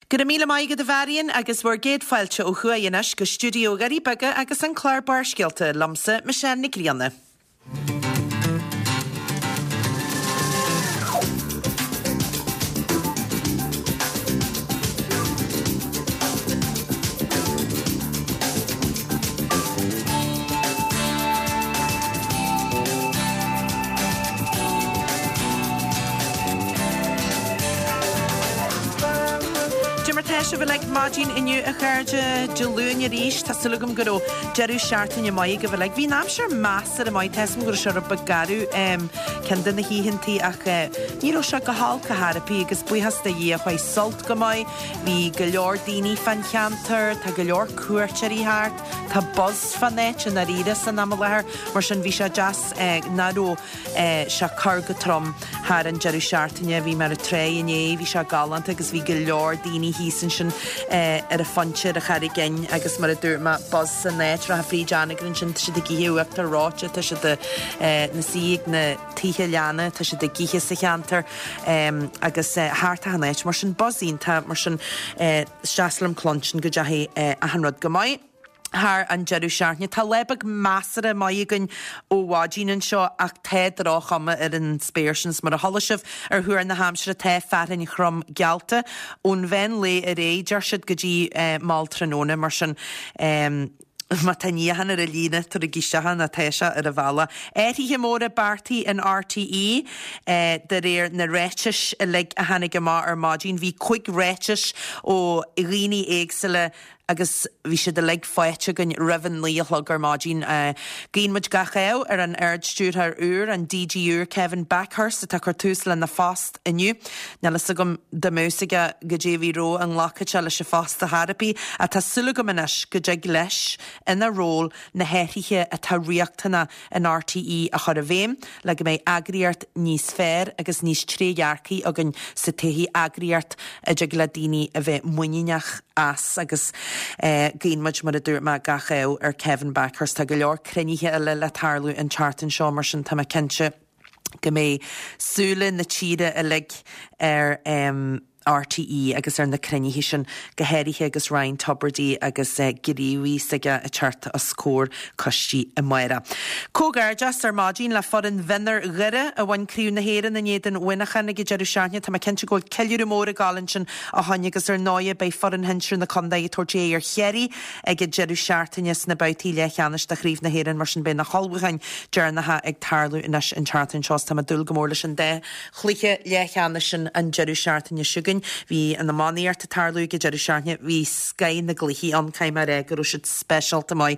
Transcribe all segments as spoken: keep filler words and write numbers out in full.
Gyda míle maigad a bharian agus bhar géad fáilte ó chuaíonas go stúdio garí baga agus an clár barscialta lamsa me sean nic rianna. Se bhfuil ag mágin inniu a chuirde de lúin a ríis tá sulúgam go jeú seaartain i maig go bhfuil ag bhí nám sear massa a maid teism gur sear ba garú cean na híhintí ach níl se go hall caharapí agus buhasta dhé chuid solt go maid hí go leor daoine fan cheantar tá go leor cuairtearí háart tá buzz fan net na ríide san am lethir mar sin bhí se jazz naró se chur go trom haar an jeú seaartaine bhí mar a tré iné bhí se galant agus bhí go leor daoine hísan sin ar a fanse a chair gin agus mar a dúr ma buzz san net ra frí Janagrin sin si de gihiúach a ráte tá si de na siig na títhe leanna tá si de gihe sa cheantar agus háart a net mar sin buzzín tá mar sin seaaslam clonsin go dehé a hanrod go maith. Har an jeú seaartne tá lebag measara maiigein óhádín seo ach té ráchama ar an spéirsins mar a hallasih ar thuair na Hampshire té fearrin chrom gealta ón bhain le a ré dear siad go dtí máil tróna mar sin Ma taníhan ar a lína tar a gíistehan na teise ar a bhela. Étí mór a bartaí an R T E de réir na réitis a le a hanig go má ar mádín hí chuig réitis ó rií éagsile agus bhí si de le foiite gon rihan líoch ar mádín gíon muid gachéh ar an airdstúr ar úr an D G úr Kevin Backhurst a tá chuirtús le na fast inniu. Na le gom de músaige go déhí ró an lacha le se fast a harapí a tá sula go manis go deag leis ina ról na héirithe a tá riachtainna an R T E a chur a bhéim le go méid agriart níos fér agus níos tréhearcaí a gon sa tuí agriart a deag le daoine a bheith muineach as agus gíon muid mar a dúr me gachéh ar Kevin Backhurst tá go leor cruníthe eile le tarlú an chartan seo mar sin tá cinse go mé súla na tíide a le ar R T E agus ar na cruníthe sin go héirithe agus Ryan Tubridy agus giríhí sige a charta a scór costí a maira. Cógar just ar mádín le fod an vinnar gire a bhain críú na héan na néan winachan na Jeú seaartne tá cinnte ggóil ceúr mór a gálan sin a thaine agus ar náide bei fod an hinsir na condaí torté ar chéirí ag Jeú seaartaine na bautí le cheannis de chríomh na héan mar sin ben na chalbhain dearnathe ag tarlú inis an chartan seos tá dul go mór lei sin de chluiche le cheannis sin an Jeú seaartaine siúgan hí an na maníart a tarlú go Jeú seaartne hí scain na gluhí an caiimar ag ru siid specialta mai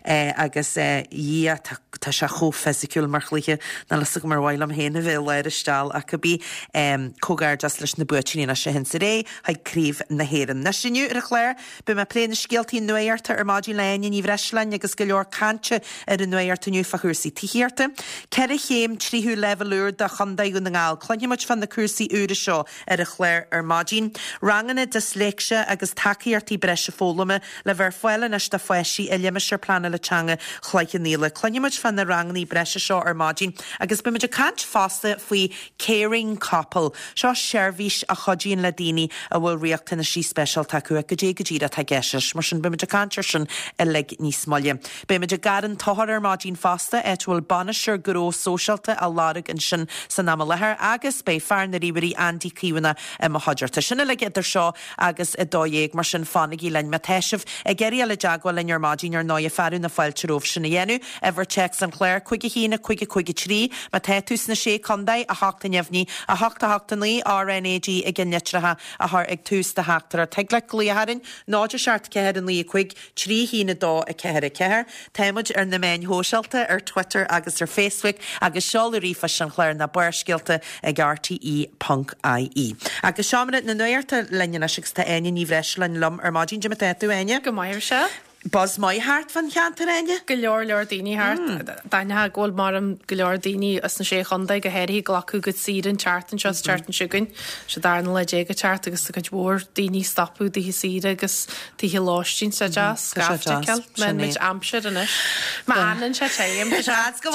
agus í tá se cho fesiciúil mar chluiche na le mar bhhail am héna bheith leir istáil a go bí cógar just leis na butíína sé hen sa ré haid críomh na héan na sinniu ar a chléir bu me pléna scialtaí nuirta ar mádí lein í bhreislein agus go leor cante ar an nuirta nniu fa chusaí tíhirirta. Ceir a chéim tríú levelúr de chandaú na ngáil chluine muid fan na cuasaí úra seo ar a chléir ar mádín. Ranganna dysleicse agus takeíartí breise fólama le bhar foiile na sta foiisi a liimiir plana le teanga chleiche níla. Cluine muid fan na ranganí breise seo ar mádín agus bu muid a cant fásta faoi caring couple seo seirbhís a chodíonn le daoine a bhfuil riachta na sí special taú a go dé go ddíad a tá geisis mar sin bu muid a cantir sin a le níos molle. Bu muid a garan tohar ar mádín fásta et bhfuil banisir goró sóisialta a lárig an sin san am lethir agus bei fear na ríbarí Andy Cíwana a mo haidirta sinna le idir seo agus i dóéag mar sin fannigí lein me teisih a geirí le deagháil lein ar mádín ar náide fearú na fáilteróh sinna dhéanú ever checks an chléir chuige hína chuige chuige trí ma téús na sé condaid a hachtta neamhní a hachtta hachtta ní R N A G i gin netratha a th ag tús de heachtar a teag le líharin náidir seart ceir an lí chuig trí hína dó a ceir a ceir téimiid ar na main hóseilta ar Twitter agus ar Facebook agus seáil rifa an chléir na buircéalta ag R T E Punk I E. Agus seamanna na nuirta lenne na sigsta aine ní bhreislein lom ar mádín de tú aine go maiir se Buzz mai hart van cheantaréine? Go leor leor daoine hart. Daine ggóil mar am go leor daoine as na sé chundaid go héirí glacu go síran chartan seos chartan siúgain se darna le dé go chart agus go bhór daoine stopú dí síra agus títhe láistín sa jazz scafteil meid amsir inis. Má anan se téim go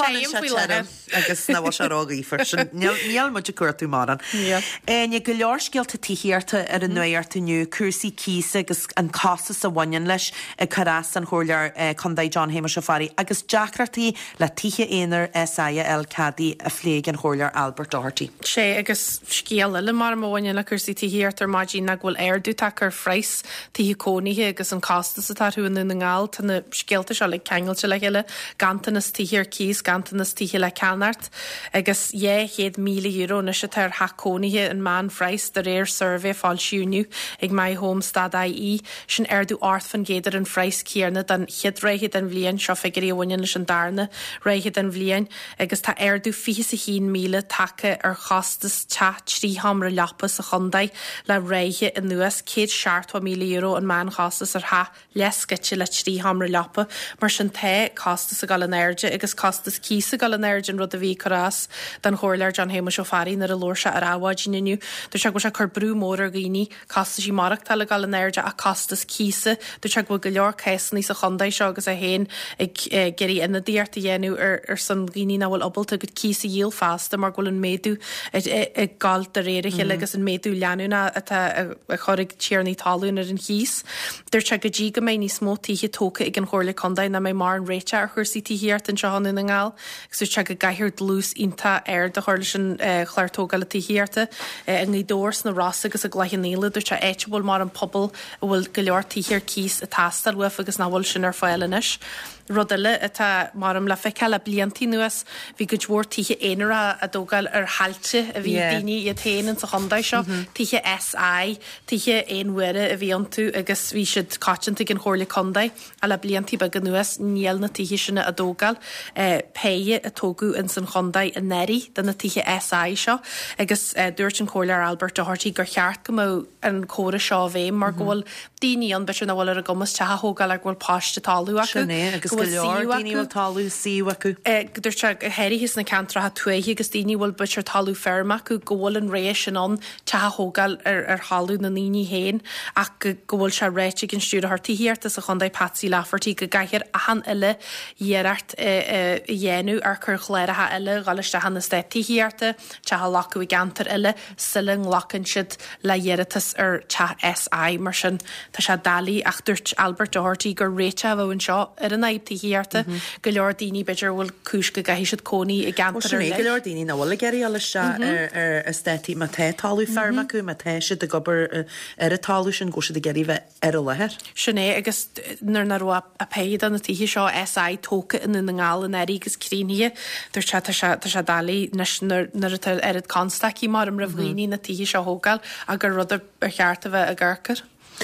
agus na bhá se rágaífar níl mu de cuairtú maran. Éine go leor scialta tííarta ar an nuirtaniu cuasaí císa agus an casa sa bhain leis a carás an chóirlear chundaid John Hamish O'Farry agus deacratí le títhe éonar S I L Caddy a phléig an chóirlear Albert Doherty. sé agus scéal le mar mhaine le chusaí tííart ar maidí na bhfuil airdú take ar freis títhe cónithe agus an casta sa tarthún na ngáil tanna scéalta se le cheangailte le heile gantanas tíhir cís gantanas títhe le canart agus é chéad míle euro na se tar hacónithe an man freis de réir survey fáil siúniu ag mai homestad í sin airdú art fan géidir an freis céarna den chiad réiche den bblion seo figurí bhaine leis an darna réiche den bblion agus tá airdú fi a hí míle take ar chastas chat trí hamra lepa sa chundaid le réiche in nuas céad seaartha míle euro an man chastas ar ha lescaite le trí hamra lepa mar sin té castas a gal an airde agus castas císa gal an airde an rud a bhí carás den chóirlear John Hamish O'Farry nar a lóirse ar áhaidin inniu du se go se chur brú mór ar ghaoine castas í marach tal gal an airde a castas císa du se go go leor ceisní sa chundaid seo agus a héin ag geirí ina díart a dhéanú ar ar san ghaoine na bhfuil obalta go císa díal fásta mar ghfuil an méadú ag gal de réiriche agus an méadú leanúna a chorig tíarnaí talún ar an chís. Dúir se go dtí go mé ní smó títhe tóca ag an chóirla chundaid na mé mar an réite ar chuirsaí tííart an sehanú na ngáil, gus se go gaiithir dlús ínta air de chuirla sin chláirtóga le tííarta an ní dós na rasa agus a ghlaithníile dúir se éitebul mar an pobl a bhfuil go leor tííar cís a tastal wef agus na bhfuil sin ar fáilenis. Rodile atá marm le feiceil a bliantí nuas bhí go dúir títhe éanaar a dógail ar hailte a bhí daoine i téanaan sa chundaid seo títhe S I títhe éonhuire a bhíon tú agus bhí siad cáitinta an chóirla chundaid a le bliantí be go nuas níl na títhe sinna a dógail péie a tógu in san chundaid a neirí den na títhe S I seo agus dúirt an chóirlear Albert Doherty gur cheart go mó an chóra seo bhéim mar ghfuil daoine an be sin bhfuil ar a gomas tethathógáil ar ghfuil páiste talú acu agus go leor daoine bhfuil talú síú acu. Dúir se heiríhis na cantra ha tuaithe agus daoine bhfuil buir talú ferma acu gohfuil an rééis sin an tethathógáil ar ar hallú na níní héin ach go bhfuil se réite gin stúr hartííart a chundaid Patsy Lafferty go gaiithir a han ile dhéart dhéanú ar chur chléirethe ile gáiste hanna stétííarta tetha lacu i gantar ile siling lachan siad le dhéiritas ar te S I mar sin tá se dalí ach dúirt Albert Doherty gur réite bh an seo ar an naibtííarta go leor daoine beidir bhfuil cúis go gaithí siad cónaí i gantar le. Go leor daoine bhfuil geirí eile se ar a stétí má té talú ferma acu má té siad a gobar ar a talú sin go siad a geirí bheith ar a lethir. Sinné agus nar na roiá a péad an na títhe seo S I tóca in na ngáil an airí agus críine dúir se tá se dalí nar ar constaí mar an rahghíní na títhe seo hógáil a gur rud ar cheartta bheith a ggurcar.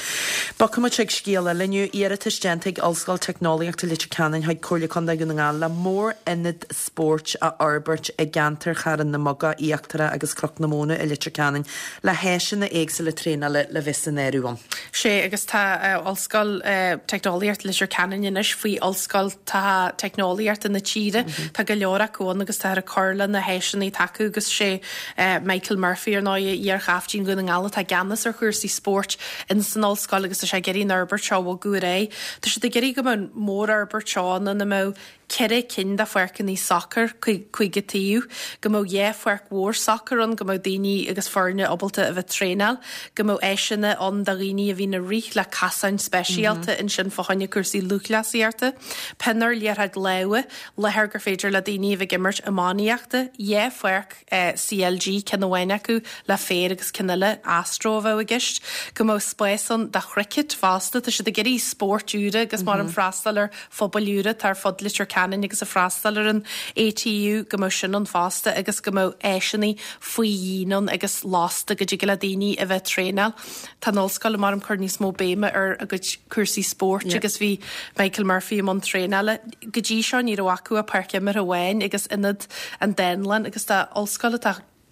Ba cumma teag scéala leniu iiritas genteigh allscoil technoliaachta litir canan haid cóirla chundaid go na ngáil le mór inad sport a arbeirt a gantar charan na moga íochtara agus croch na móna i litir canan le héisin na éagsa le tréna le le visan éirúan. sé agus tá allscoil technoliaart litir canan inis faoi allscoil tá technoliaart in na tíre tá go leor acuán agus tá a choirla na héisinnaí taú agus sé Michael Murphy ar ná ar chaftíín go na ngála tá ganas ar chuirsaí sport in san allscoil agus sé geirí Albert seo bhil go ré. Tá si de geirí go man mór Albert seo na na mó Cere cin da fuircan í soccer chuige tíú, go mó dhé fuirc mhór soccer an go mó daoine agus fearne obalta a bheith trénal, go mó éisina an da riine a bhí na rích le casan speisialta in sin fáinne cuasaí luchlasíarta, pennar léarthaid lewe, lethir gur féidir le daoine a bheith gimmert amáníachta, dhé fuirc C L G cinna bhaine acu le fér agus cinile Astro bheith a gist, go mó spéisan da chricket fásta, tá si de geirí sportúre agus mar an freastalar fóbalúre tar fod litir canan agus a freastalar an A T U go mó sin an fásta agus go mó éisinaí faoi dhíonan agus lásta go dtí go le daoine a bheith trénal. Tá nóscoil mar an chuir níos mó béime ar a go cuasaí sport agus bhí Michael Murphy am an trénale. Go dtí seo ní acu a parce mar a bhhain agus inad an dénlan agus tá óscoil a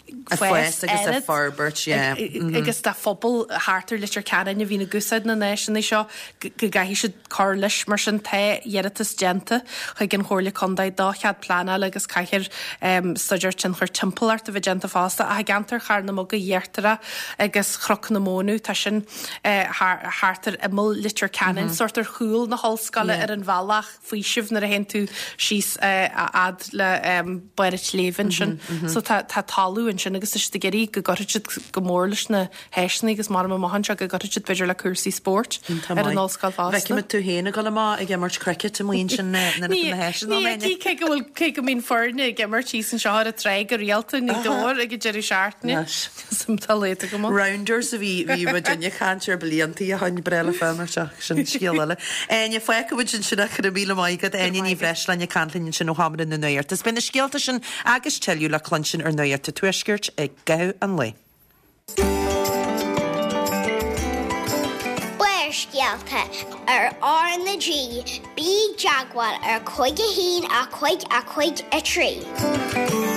Fues agus a Farbert, yeah. Agus tá phobal hátar litir cean a bhína gusaid na nation seo go gaihí siad cá leis mar sin the dhéaratas genta chu gin chóirla condaid dá chead plana agus caiithir stuidir tin chuir timpart a bheith genta fásta a gantar char na mo go dhéartara agus chroc na mónú tá sin hátar i mó litir cean sortar chúil na hallscala ar an bhealach faoi sibh na a hen tú síos ad le buirit léhann sin so tá talú in sin agus is de geirí go goid go mórlis na heisna agus mar mahanse go goid beidir le cuasaí sport ar an nóscail fásta. Bheicime tú héna go má ag mar cricket a mon sin na heisna. Ní ce go bhfuil ce go mín forna ag mar tí an seáir a tre go rialta ní dóir ag Jerry Shartna sam taléta go. Rounders a bhí bhí Virginia cantir bliantaí a hain brele fémar seach sin scéile. Aine foiic go bhid sin sinna chu bíle maigad aine ní bhreislein canlinn sin ó hamar in na nuir. Is bin na scéalta sin agus teú le clonsin ar nuir te tuisgirt ag gath an le. Buir scialta ar R na G, bí jaagwal ar chuig a hín a chuig a chuig a trí.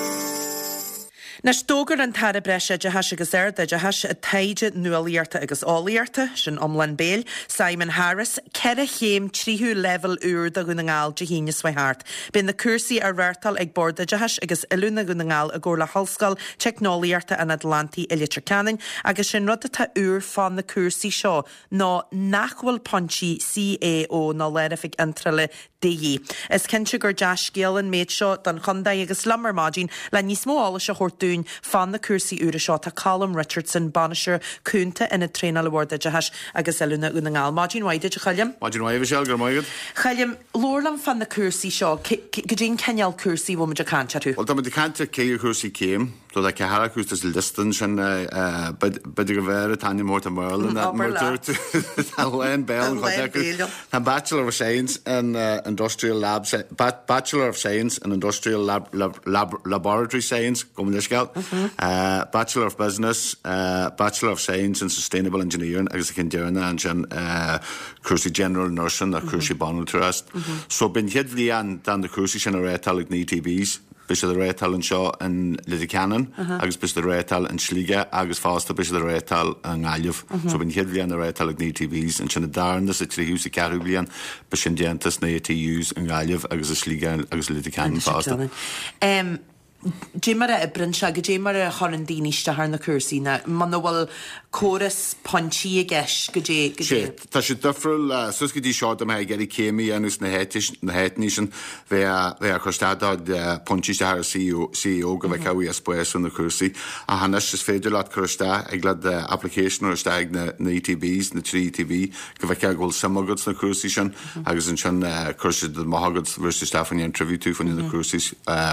Na stógar an tar breise de has agus air de has a taide nualíarta agus áíarta sin omlan béil, Simon Harris, ceire chéim tríú level úr da gona ngáil de híine swaihart. Bin na cursaí ar bhartal ag borda de has agus ilúna gona ngáil a ggóla hallscail technoliarta an Atlanti Eilitir Canning agus sin rud atá úr fan na cursaí seo ná nachhfuil ponchi C A O ná leirifig antrale déí. Is cinse gur deas céal an méid seo don chundaí agus lamar mágin le níos móála se chóirtún fan na cursaí úra seo tá Callum Richardson banisir cúnta ina tréna le bhórda de has agus eúna úna ngáil. Mágin waide a chaillim? Mágin waide seall gur maigad. Chaillim, lórlam fan na cursaí seo, go dtíon ceal cursaí bhfuil muidir cantar tú? Well, tá muidir cantar céir cursaí céim, tó da cehara cústas listan sin beidir go bhéir a taine mórt a Merlin a mór tú tá lein béil tá Bachelor of Science in Industrial Lab Bachelor of Science in Industrial Lab Laboratory Science gom leis geld uh, Bachelor of Business uh, Bachelor of Science in Sustainable Engineering agus cin dearna an sin uh, cursaí General Nursing a cursaí Bonal Trust so bin hiad bhlian dan de cursaí sin a rétal ag ní T Bs bis a rétal an seo in Lidicanan agus bis a rétal in Sliga agus fásta bis a rétal an Gáilmh so bin hiad bhlian a rétal ag ní T Bs an sin a darnas a tríús i cearú blian bis sin déantas na A T Us an Gáilmh agus a Sliga agus Lidicanan fásta. Um, Jimar a ibrin se go Jimar a choran díníiste haar na cursaí na man bhfuil choras ponchi a gceis go dé go dé. Tá sé dufriil sus go dtí seo am ha geirí céimi anús na héitní sin bheith a chustáad ponchiste haar C E O go bheith caí a spéisú na cursaí a hanas is féidir leat chustá ag le application ar staig na E T Bs na trí T V go bheith ce ghil samagods na cursaí sin agus an sin chusid de mahagods versus Stefan interview tú fan na cursaí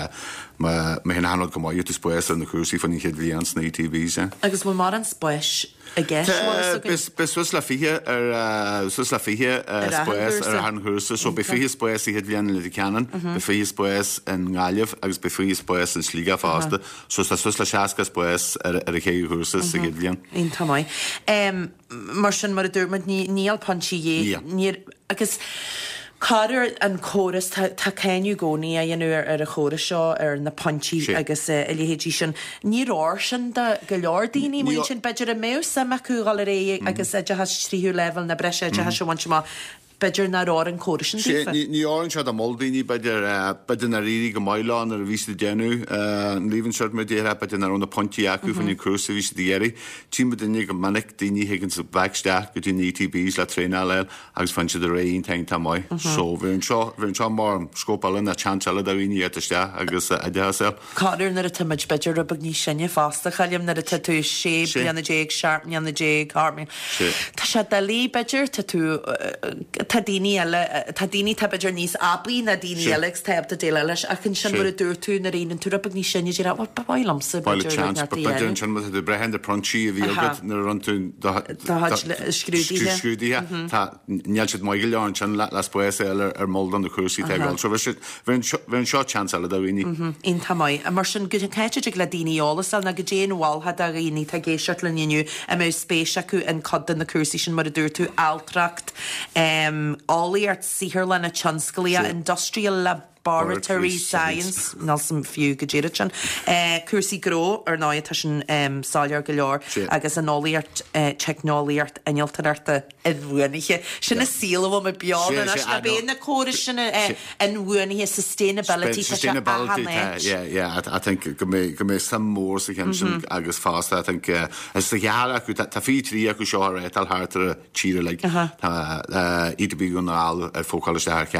ma ma hen hanod go mai tú spéis an na cursaí fan héad bhíans na E T Bs. Agus mu mar an spéis a gceis Bis bis sus le fihe ar sus le fihe spéis ar an chusa so be fihe spéis i héad bhían le ceanan be fihe spéis an Gáilmh agus be fihe spéis an Sliga fásta so tá sus le seaca spéis ar a chéú chusa sa héad bhían. Ein tamáid. Mar sin mar a dúrmad níl ponchi dhé níor agus Carter an choras tá céinú gcónaí a dhéanú ar a chóras seo ar na ponchi agus iléhéadí sin ní ráir sin de go leor daoine mu sin beidir a mé sam acu gal ré agus de has tríú level na breise de has sehaint má beidir na rá an choras sin dífa. Ní áann se a moldaoine beidir beidir na rií go maileán ar a ví déanú an líhann seart me déire beidir ar na ponti acu fan í crusa ví dhéirí tí duine go manic daoine higann sa bheisteach go dtí E T Bs le tréna le agus fan si a réon tein tá mai so bhíonn seo bhíonn seo mar scópálan na chancela a bhíine éiste agus a deasa. Cáir nar a tuid beidir rubag ní sinne fásta chaim nar a tú sé blianana déag seart neanna déag harming. Tá se dalí beidir tú tá daoine eile tá daoine tá beidir níos ablí na daoine eilegus teab a déile leis a chun sin bud a dúir tú na réon tú rubag ní sinne dé bh bailamsa beidir sin mu brehan de prontíí a bhí agad na runún scrúdíthe tá neall siad mai go leáin sin le spéis eile ar moldan na cuasaí teáil so bhíonn seo chancela a bhíine. On tamáid a mar sin go an caiite le daoineolalasal na go déanháiltha a réoní tá géisiart le nniu a mé spéis acu an codan na cuasaí sin mar a dúir tú altracht áíart sihir lena chanscalia Industrial Lab Laboratory Science ná sem fiú go ddéire sin. Cuasaí gró ar ná tá sin sáilear go leor agus an nóíart technoliaart inaltararta in bhuainige sinna síla me beána na béna cóir sinna in bhuainige sustainability sustainability yeah yeah I think go mé go mé sam mór sa chem agus fásta I think is sa geala acu tá fi trí acu seo ar étal hartar tíre le iad bí gon al ar fócail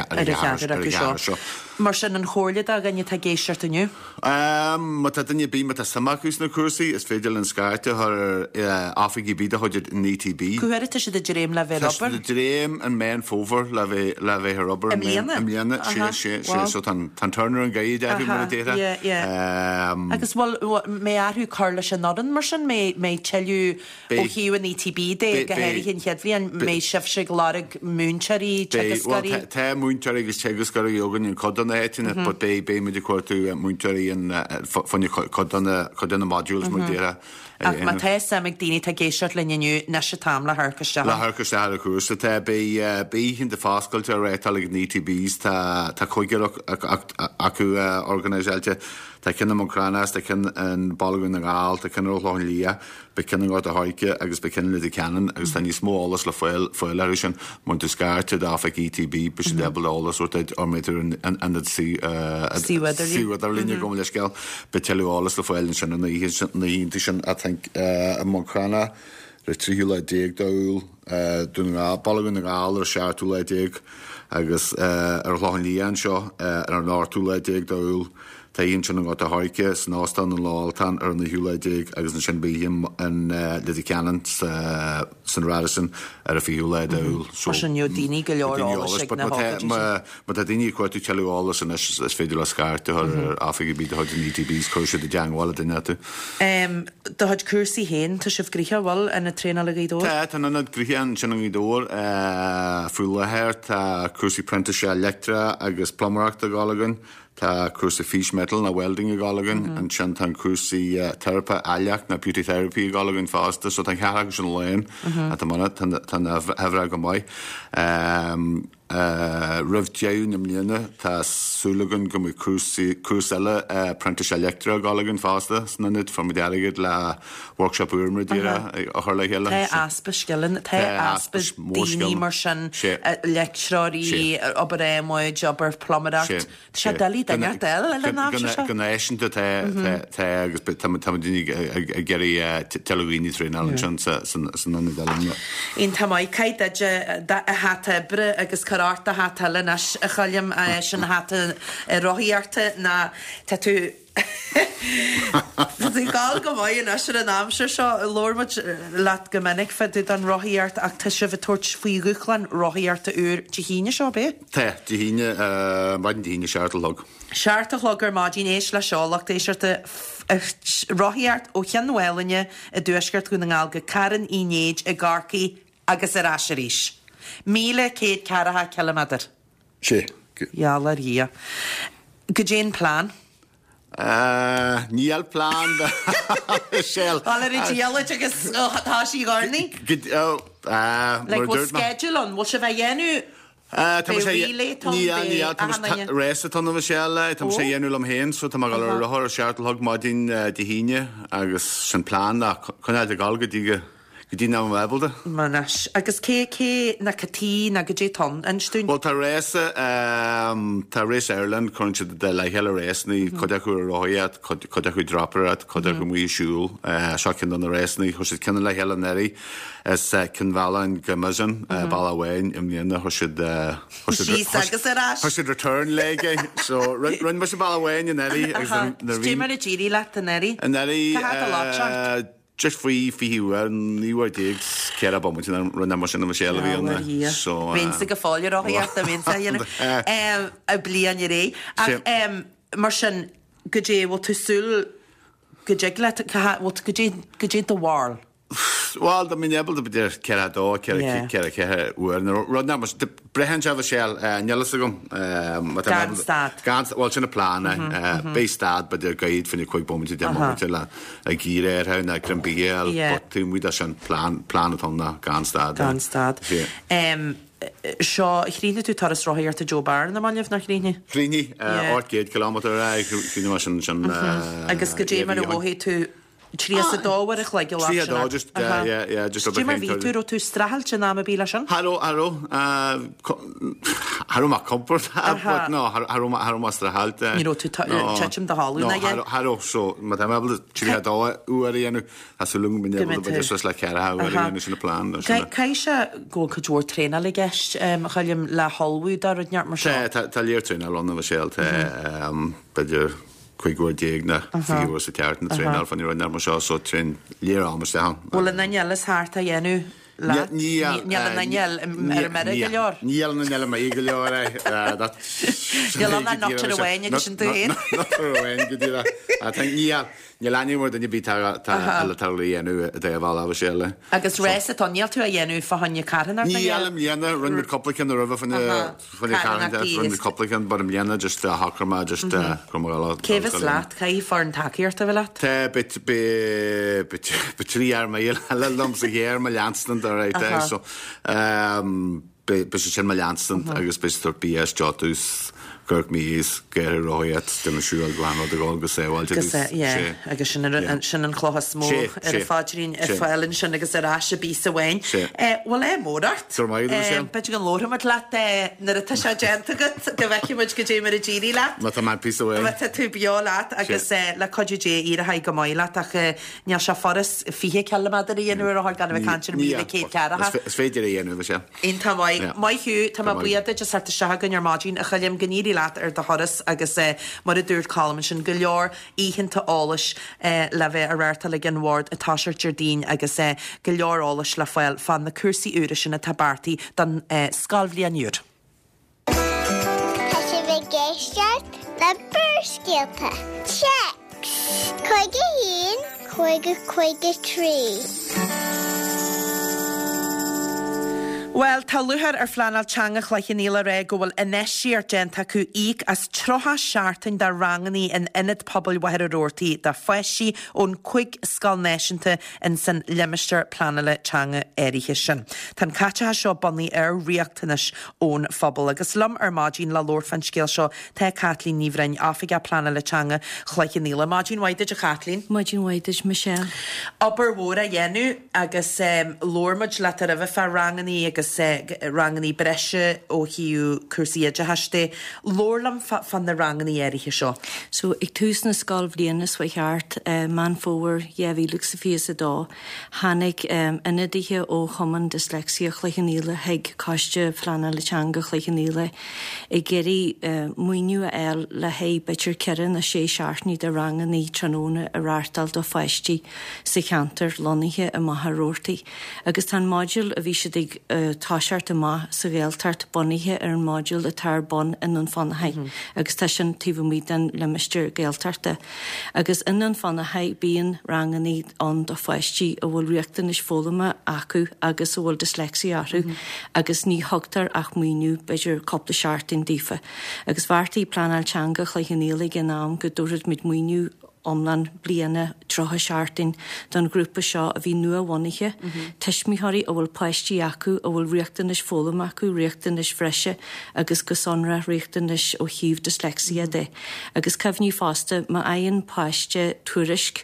seo mar sin an chóirle a gannne tá géisiart aniu ma tá danne bí mat a samachús na cuasaí is féidir an scairte ar áfigí bí a chuidir an E T B Cuirte si de dréim le bheith Robert de dréim an men fóver le bheith le bheith Robert am léana sé sé so tan Turner an gaid a mar déra agus bhil mé airthú carla sin nodan mar sin mé mé teú ó hiú an E T B dé go héir hinn cheadhí an mé sif se glárig múnseí tegascarí Tá múnseí agus tegascarí jogan an codan éitina but bé bé me de cuatú múnseí an fanne codanna codanna modules mar déra ach má té samig daoine tá géisiart leniu na se tam le thucaiste le thucaiste a chuúsa tá bé bí hin de fáscailte a réital ag E T Bs tá tá chuigeach acu organiséilte tá cinna Mocranas tá cin an balún na gáil tá cinna láin lia be cinna gá a haike agus be cinna le cean agus tá ní smólas le foiil foiil ar sin man tú scairte dá fe E T B be sin debal álas or or méidir an an sí síidir líne gom le scéil be teálas le foiil sin na na ínta sin a think a Mocrana re tríú le déag daúil dún balún na gáil ar seaartú le déag agus ar láin lían seo ar an náirtú le déag daúil Tá íon sin an gá a haike san nástan an láiltan ar na hiúlaidéig agus an sin bíhim an lidi cean san Radisson ar a fiúla daúil. sin daoine go leor Ma tá daoine chuirtú teálas an is féidir le scairte ar áfigi bí chuid an E T Bs chuirse de deanghil duine tú. Tá chuid cuasaí héin tá sibh gríthe bhil ina tréna le gaidó? Tá tá na gríthe sin an gaidóir fúlahéir tá cuasaí prenta se electra agus plumachta gálagan. Tá cuasa fish metal na welding a gálagan an sin tan cuasaí therapa aileach na beauty therapy a gálagan fásta so tan chearach sin lein a tá mana tan hefra go mai rih deún am líana tá súlagan go cruúsile prentice electra gálagan fásta snanid form deigad le workshop úr díra a chuir le heile. Tá aspa skillan tá aspa daoine mar sin lecturí obair émid jobbar plumadacht se dalí daine del le ná Gannéisianta tá agus duine a geirí televíní tréna sin san anna dalíine. Ín tá mai caiid a hata bre agus carárta hatala nas a chalim sin hata roiíarta na tá tú Tá gáil go bhaid na sin an amsir seo lormid leat go minic fedú an roiíart ach tá si bh tuairt faoi guchlan roiíarta úr dihíine seo bé? Tá dihíine maidin dihíine seartalog. Seartalog ar mádín éis le seálacht éisiirta roiíart ó cheanhhailene a dúisgart gún ngáil go caran ínéid a garcaí agus ar asiríis. Míle céad caratha kilometr. sé. Jaall ar hí. Go dtéan plán? Uh, níl plán sell. All er díal agus tá sí garni? Le bhfuil schedule an, bhfuil se bheith dhéanú réiste tan bh seile, Tá sé dhéanú am héin, so tá gal rathir seartalthg má dín de híine agus sin plán chunéid a galga díige. Go dtí ná bhebulta? Manas. Agus cé cé na catí na go dé ton an stún? Well, tá réise tá réis Ireland chuinte de le heile réisnaí chuide chu roiad, chuide chu droparad, chuide go mí siúil, seo cin an na réisnaí, chu siad cinna le heile neirí is cin bhelain gomasin bhhain im líana chu siad agus arás. Chu siad return leige, so run mar se bhhain in neirí. Stí mar a ddírí le a neirí? A neirí just faoi fiúar níhar déag cear a bomid run mar sin na séile bhíonna. Bhín go fáilir áíart a bhín a blian i ré. Mar sin go dé bhil tú súil go dé le go dé do bháil. Well, da min ebel be der kera do kera kera kera uer rod na mas de brehan java shell nyelas gum Ganstad Gans well sin a plan eh be stad but der guide for the quick bomb to demo til a gire er na krambiel but we da sin plan plan on na Ganstad Ganstad em seo chríne tú tar roiir a Joe Bar na manliamh nach chríne? Chríní ágéad kilometr chríine sin sin agus go dé mar bhhé tú trí a dáhar a chleig le just just ví tú tú strahal se ná a bíle sin? Haró aró Harú má komport no Harú má strahalte Ní tú tem de hallú Haró so mat me trí dá uaríanú as lung min le ce sinna plán. Cai se ggó chuúór tréna le gist chaim le hallú dar neart mar se Tá léirtún a lonna sélte beidir chuigúir déag na fiú sa teart na tréál fan roiin mar seo so trin léar am se. Bhla na nelas háart a dhéennn Níl na neal me leor. Níl na neal me go leor Níl na nach bhhaine sin túhéin go níl Ní leúir den bí talíhéanú a d bhá a séle. Agus rééis atá níl tú a dhéanú fahanne caran Nílam léana run coplacan a rah fan run coplacan bar léana just a hacrama just crumála. Céhs leat chaí far an takeíart a bhile? Tá be trí ar ma le lom sa héir me leanstan a réite so be sé sin me leanstan agus betar bí jotús. Kirk mís geir roiad den siúil glan a gáil go séháil agus sin an chlohas mó ar a fáidirín ar fáilinn sin agus ará se bí a bhain. Bhil é módart Pe an lóra mat le nar atá se genta go go bheicemuid go dé mar a ddíí leat. Má má pí tú beá leat agus le codú dé í a haid go maiile ach ne se forras fihe celamad a dhéanú a gan bh canir mí cé ceara. féidir dhéanú se. On tá maiithú tá buiad just se se gan ar mágin a chalim gníí leat ar de choras agus mar a dúirt colm sin go leor íhinnta álas le bheith a réirta le gin Ward a táir Jardín agus go leor álas le foiil fan na cuasaí úra sin na tabartaí don scalbhlíonúr. Tá sé bheith géisteart le burscéalta. Checks! Chuige hín, chuige chuige trí. Well, tá luthar ar flaanal teanga chhlaichin ré go bhfuil inéisí ar genta acu íc as trotha seaartain de ranganí in inad pobl wahar a róirtaí de foiisí ón chuig scalnéisinta in san limeistear planala teanga éirithe sin. Tá caite seo bunaí ar riachtanis ón phobal agus lum ar mágin le lór fan scéal seo te Kathleen Níomhrein áfige planala teanga chhlaichin íla. Mágin waidid a Kathleen? Mágin waidid Michelle. Aber mhór a dhéennú agus lórmid le a bheith fear ranganí agus ranganí breise ó hiú cursaíide heiste lórlam fan na ranganí éirithe seo. So ag tús na scalbhlíonas wa cheart man fóir dhéhhílach sa fios a dá hánig inadíthe ó chuman dyslexia chluichaníile heag cáiste flaanna le teanga chluichaníile i géirí muoinú a eil le hé bitir ceann a sé seaartní de ranganí tróna a ráirtal do feisttí sa cheantar loníthe a maithróirtaí agus tá máidúil a bhí si ag táseart má sa réaltart boníthe ar an máidúil a tar bon in an fannahaid agus tá sin tíomh míad an limeistear géaltarta agus in an fannahaid bíon ranganí an do feisttí a bhfuil riachtain is fólama acu agus a bhfuil dyslexia acu agus ní thugtar ach muoinú beidir coppla seaartain dífa agus bhartaí planal teanga chluichaníla gin nám go dúrad mid muoinú omlan bliana trotha seaartain don grúpa seo a bhí nua bhainithe teismithirí a bhfuil páistí acu a bhfuil riachtanis fólam acu riachtanis freise agus go sonra riachtanis ó híomh dyslexia de agus cefhní fásta má aon páiste tuairisc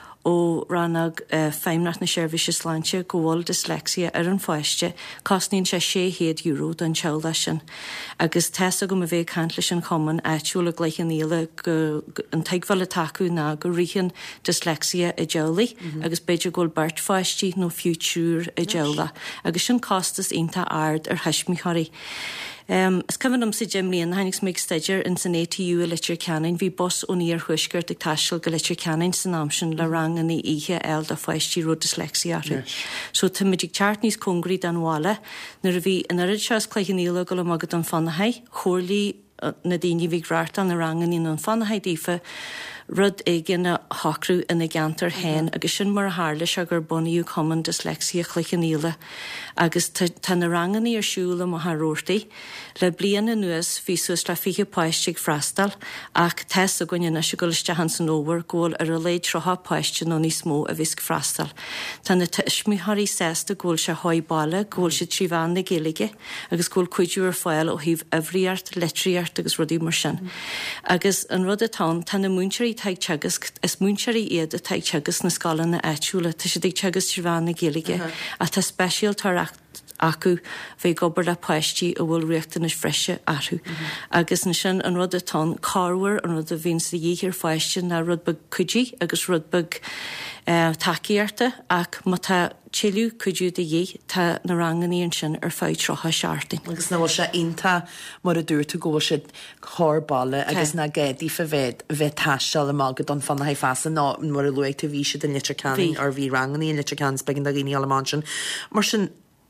ó rannag uh, feimnach na seirbhíse sláinte go bhfuil dyslexia ar an fáiste cosníonn sé sé héad euro don teilda sin. Agus teasa go a bheith cant leis an chuman éitiúla gleichan íle go an teagháil taú ná go rihan dyslexia i deolaí mm-hmm. agus beidir ggóil bart fáistí nó fiútúr i deola agus sin costas ionta ard ar heismithirí. Um, Is cyfan sa Jimlíon hainnig mig staidir in san A T U a litir ceanain hí bos ó níor chuisgurt ag taisil go litir ceanain san amsin le rangan í ihe eil a feisttí ro dyslexia. Yes. So tá midig teart níos congraí dan bhála nar a bhí in arid seas cléichaníla go le magad an fannahaid chórlí na daoine bhí gráirta na rangan í an fannahaid dífa rud é gine hacrú ina gantar hen agus sin mar hále se gur buniú common dyslexia chluchaníle agus tan na ranganí ar siúla mo haróirtaí le bliana nuas hí sus le fiche páistig frastal ach tes a gine na se goiste han san óver ggóil ar a leid troha páiste nó ní smó a visc frastal. Tá na tuismithaí sésta ggóil se haibála ggóil se tríhán na géige agus ggóil cuiidú ar fáil ó híh ahríart, letriart agus rudí mar sin. Mm. Agus an rud atá tá na múnseirí teag teagas is múnseirí iad a teag teagas na scala na éitiúla tá sé ag teagas tríhán na géige uh-huh. a tá speisial tarach acu bheith gobar le páistí a bhfuil riachtain is freise athú. Mm-hmm. Agus na sin an rud atá carhar an rud a bhín sa dhíhir fáiste na rudbag cuidí agus rudbag uh, takeíarta ach má tá Chiliú cuidú de dhé tá na ranganíon sin ar fáid trotha seaartain. Agus na bhil se inta mar a dúirta ggó siad chórbála agus na gédaí fa bheith bheith taisteal a mágad don fanna haid fasa ná mar a luigh tá bhí siad in litracán ar bhí ranganí in litracán begin a gíní alamán sin. Mar sin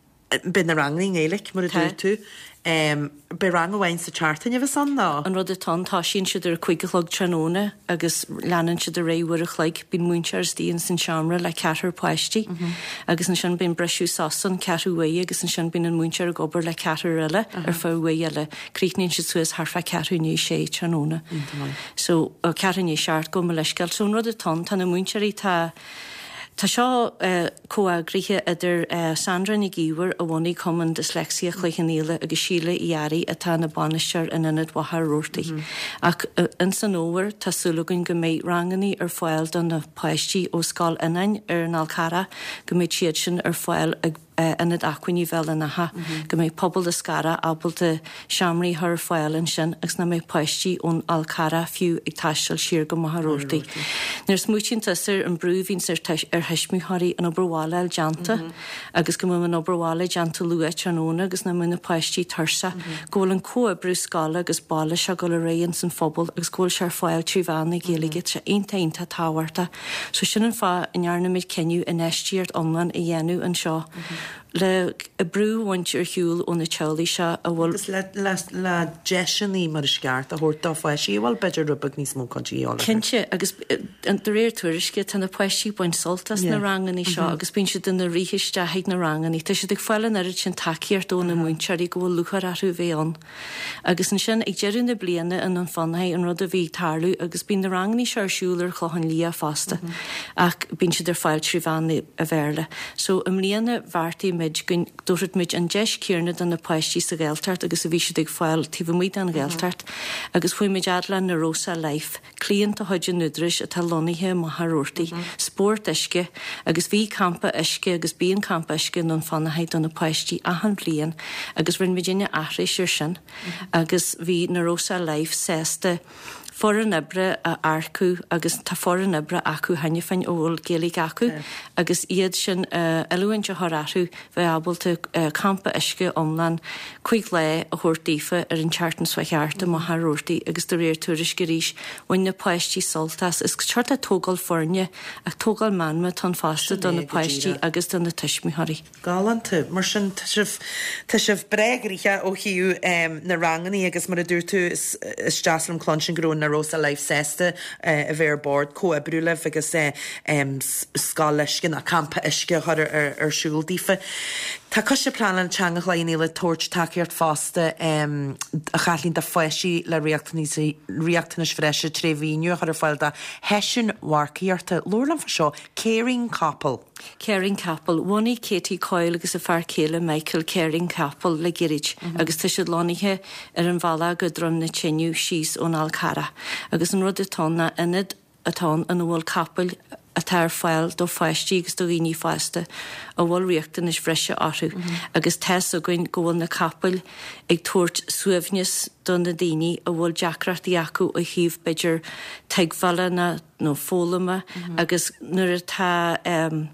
bin na ranganí éileach mar a dúir tú. Um, be rang bhhain sa chartain a san ná. An rud atá tá sin siidir chuigelog tróna agus leanan siad a réhhar a chleig bín múntear stíon san seamra le ceathar páistí mm-hmm. agus an sin bin breisiú sasan cearúha agus an sin bin an múntear a gobar le ceathar eile uh-huh. ar fáhha eile críicníonn si suas thfa cearúní sé tróna. Mm-hmm. So cearní seart go me leisceil sún rud atá tá na múnteirí tá Tá seo uh, cóagríthe idir uh, Sandra na gíhar a bhhaí cuman dyslexia chluchaníile agus síle iari atá na banisteir in inad wathar roirtaí. Mm-hmm. Ach uh, in san óhar tá súlagann go méid ranganí ar fáil don na páistí ó scáil inain ar an Alcara go méid siad sin ar fáil ag Uh, inad acuiní bheil inatha mm-hmm. go méid pobl de scara ábalta seamraí thar fáil an sin agus na méid páistí ón Alcara fiú ag taisteil siar go maithróirtaí. Nair smútínta ar an brú hín ar heismúthirí an obrháile deanta mm-hmm. agus go muna an obrháile deanta luúa tróna agus na muna páistí tarsa mm-hmm. ggóil an cóa brú scala agus bála se go le réon san phobal agus ggóil se ar fáil tríhánna géalaige se aonanta aonanta táhairta. So sin an fá inhearna méid ceniu in eistíart omlan i dhéanú an seo. Mm-hmm. Le a brúhaint ar hiúil ó na tealaí se a bhfuil le le le deisianí mar sceart a thuirtá fáisí bhil beidir rubag níos mó cadíála. Cinnte agus an do réir tuairisce tanna páistí bain soltas na ranganí seo agus bíonn si den na ríhiiste heid na ranganí tá si ag fáilan ar sin takeíart ó na múntearí go bhfuil luchar athú bhéán. Agus an sin ag dearú na bliana in an fanhaid an rud a bhí tarlú agus bíon na ranganí se arsúlar chluchan lí fásta ach bíonn si ar fáil tríhánna a bhéirle. So am líana bhartaí gun dúirt muid an deis cíarna an na páistí sa ggéiltart agus a bhí siad ag fáil tíh muid an ggéiltart agus fuoi muid adla na Rosa Life clíonn a chuide nudris a tá loníthe maithróirtaí spórt isce agus bhí campa isce agus bíon campa isce non fannaheid an na páistí ahan blian agus rinn Virginia ahréis ar sin agus bhí na Rosa Life sésta for an ibre a arcú agus tá for an ibre acu haine fain óil géalaigh acu yeah. agus iad sin uh, eluhainte thráthú bheith ábalta uh, campa isce omlan chuig le a thuirtífa ar an teartan swachearta má haróirtaí agus do réir tuairis go ríis bhain na páistí soltas is teart a tógáil forne ach tógáil manma tan fásta don na páistí agus don na tuismithaí. Galanta mar sin tá sibh breigrithe ó hiú um, na ranganí agus mar a dúir tú is, is deaslam clonsin grún na Rosa Life sésta uh, a bhéir board coabrúla agus uh, um, scáleiscin a campa isce ar ar siúldífa. Tá cos sé plan an teanga chléoní le toirt takeíart fásta um, a chalín de foiisí le riachtanas freise tréhíniu ar fáil de heisin warcaíarta lólan fa seo Caring Couple. Caring Couple, bhaí Katie Coyle agus a fear céile Michael Caring Couple le girid mm-hmm. agus tá siad loníthe ar an bhela go drom na tiniu síos ón Alcara agus an rud atána inad atá an bhfuil capel a tar fáil do fáistí agus do ghaoine fásta a bhfuil riachtain is freise áthú mm-hmm. agus teas a gcuin go bhfuil na capel ag tuairt suamhneas don na daoine a bhfuil deacracht acu a híomh beidir teagmhela na nó fólama mm-hmm. agus nuair atá um,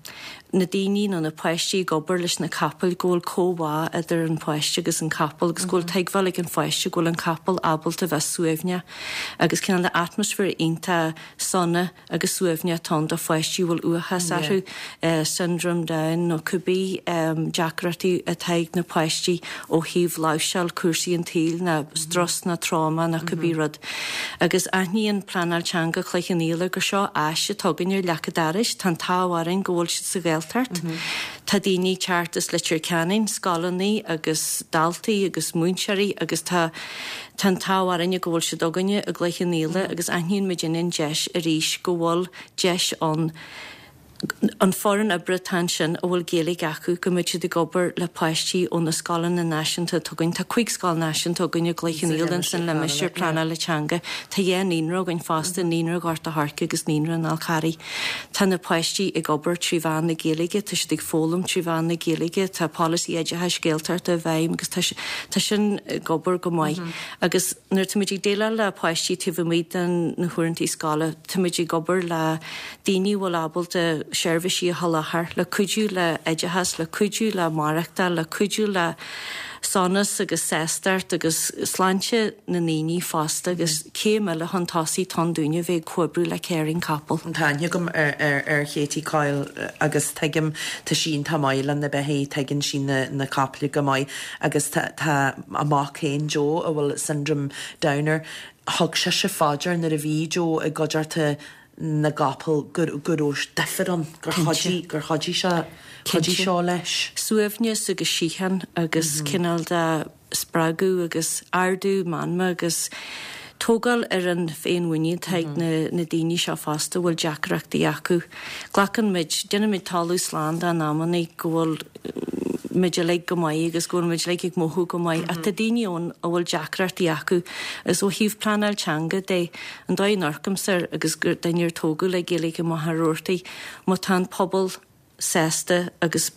na daoine nó na poistí gobar leis na capal ggóil cóhá idir an poiste agus an capal, agus ggóil teagháil an foiste ggóil an capal abalta bheith suamhne, agus cinna le atmosfér ionta sonna agus suamhne tá do foistí bhfuil uachas athú syndrome Down nó cubí deacratí a teag na poistí ó híomh láiseáil cuasaí an tíl na stras na trauma na cubí rud. Agus aithníon planal teanga chluich an íle gur seo eiste tugann ar lechadáris tan táhain ggóil si sa Tart. Tá daoine teartas litir ceannain, scalaní agus daltaí agus múinsearí agus tá tan táhain ggóil si doganne a gleiche níle agus aithníonn me dinin deis a ríis go bhfuil deis an an foran a Britain sin a bhfuil géalaigh acu go muid de gobar le poistí ó na scalan na náisiúnta tugann tá chuig scáil náisiúnta tugann gleiche nílan san le meisiir plana le teanga tá dhé nínra gan fásta nínra gáta harca agus nínra an alcharí. Tá na poistí i gobar tríbhán na géalaige tá si ag fólam tríbhán na géalaige tá policy éide heis géaltart a bheim agus tá sin gobar go maiid. Agus nuair tuimiid déile le poistí tíh míid an na thuirintí scála tuimiid gobar le daoine bhfuil ábalta seirbhísí halachar le cuidiú le éidehas le cuidiú le marachta le cuidiú le sonas agus séstart agus sláinte na níní fásta agus céime le hantásaí tan dúine bheith cuabrú le céiring capal. Táine gom ar ar chétí cáil agus teigim tá sin tá maiile na behé teiginn sin na capla go maiid agus tá amach céin Jo a bhfuil syndrome Downer thug se se fáidir na a bhí Jo a godearta na gapal gur ós deferan gur chodí gur chodí se chodí seo leis. Suamhne agus síchan agus cinál de spragu agus ardú manma agus tógal ar an féinhaine teag na daoine seo fásta bhfuil deacreachtaí acu. Ghlachan mid duna mid talú slán a námanna go bhfuil meidir le go maiid agus ggóil mid le ag mothú go maiid a tá daineón a bhfuil deacreachtaí acu is ó híomh planal teanga dé an dóid narcamsar agus gur dainnear tógu le géalaigh go maithróirtaí má tá pobl sésta agus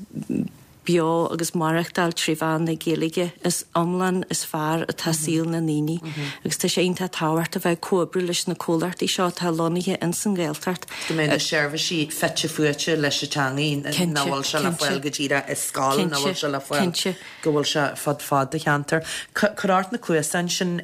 bio agus marachtal tríbhán na géalaige is omlan is fearr a tá síl na níní agus tá sé onanta táhairt a bheith cuabrú leis na cólartaí seo tá lonithe in san ggéaltart. Go mé na seirbhísí feitte fuite leis teangaí náhfuil se le foiil go tíra is scáil náhfuil se le foiil go bhfuil se fad fad a cheantar. Chuart na cuasan sin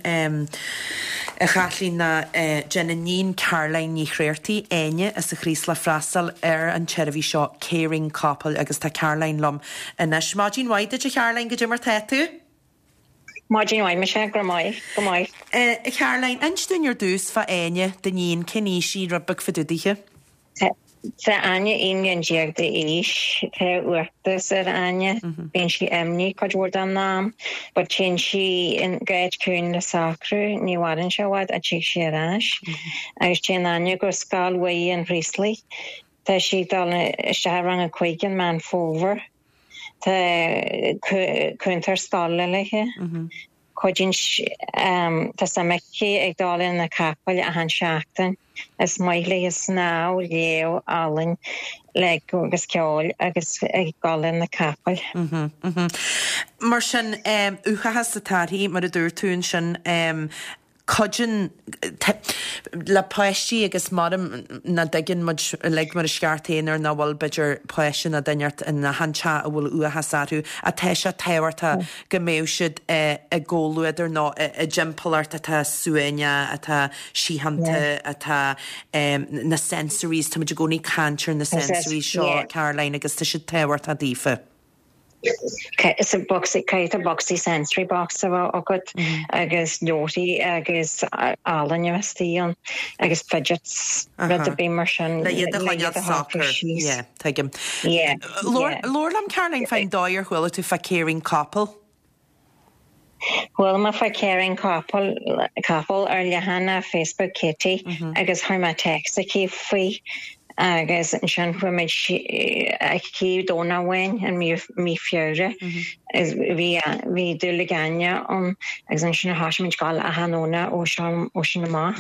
a chalín na Jennanín Caroline ní chréirtaí aine is a chrís le freastal ar an teirbhí seo céiring capal agus tá Caroline lom Inis Máidín White a Caroline go dtí mar teú? Máidín White me sé go maiid go maiid. Caroline, instún ar dús fa aine den níon cinníí rubbag fa dúdaithe? Tá aine aon deag de éis tá uachtas ar aine bíon si imní chuidhúir an nám, ba tin si in gaid cún na sacrú ní bhhain se bhhaid a tí sé ráis agus tin aine go scáilhaí an Risley tá si dal iste rang a chuigean man fóver tá chuntar scála leiche chuidin tá samaicí ag dálinn na capal a han seachtain is maithla is sná léo alin le agus ceáil agus ag dálinn na capal. Mar sin uchachas sa tarí mar a dúir tún sin Codjin le poistí agus marm na dagin mud le mar a scartéanaar na bhfuil beidir poisisin a daineart in na hanse a bhfuil uachasarú a teise tehairta go méisiid a ggóluidir nó a jimpalart atá suaine atá síhananta atá na sensories tá muidir gcónaí cantir na sensories seo Caroline agus tá si tehairta dífa. It's a boxy, kind of boxy sensory box of a good, agus naughty, agus Alan University, agus fidgets, but the beamerson. The yet the hanya soccer, yeah, take him. Yeah. Lord, Lord, I'm Caroline find Dyer who to fa caring couple. Well, my fa caring couple, couple early Hannah Facebook Kitty, agus how my text a keep free. agus an sin fu me cí dóna bhain an mí fiúre is bhí bhí dúla gaine an agus an sinna háisiid gáil a hanóna ó ó sin na má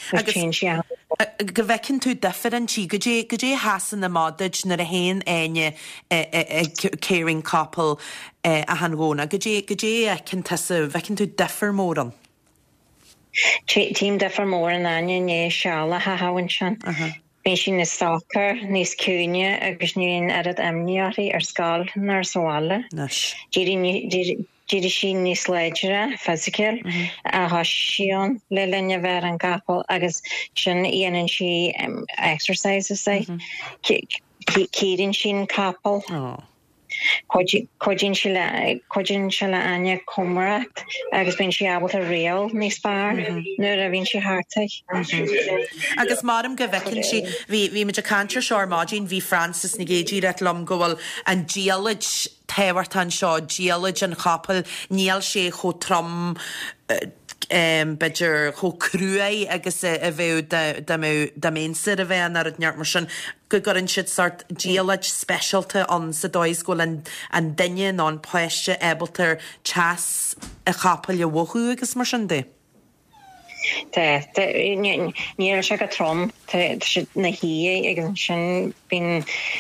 go bhhecinn tú differentí go dé go dé hasan na máid nar a héin aine caring couple a hangóna go dé go dé cin tasa bhecinn tú differ mór an Tím differ mór an aine né seála ha hahain sin Bhíonn sin na soccer níos cúine agus níon arad amníorí ar scáil nar sála. Díri sin níos leidere physical a hasisiún le lenne bhar an gapal agus sin íanaan si exercises é. Cíann sin capal. Codín se le aine cumracht agus bíonn si abal a réal níos fearr nuair a bhíonn si háirteach. Agus marm go bhecinn si bhí muidir cantar seoir mádín bhí Francis na géidí reit lom gohfuil an díalaid téhairt an seo díalaid an chapal níl sé cho trom Um, beidir cho cruúé agus a bheith da ménsir a bheith ar neart mar sin go gorann siad sort díalaid specialte an sa dóis ggóil an daine ná an poiste ebaltar chas a chapal a bhthú agus mar sin dé. Tá níor se go trom na hí agus sin bín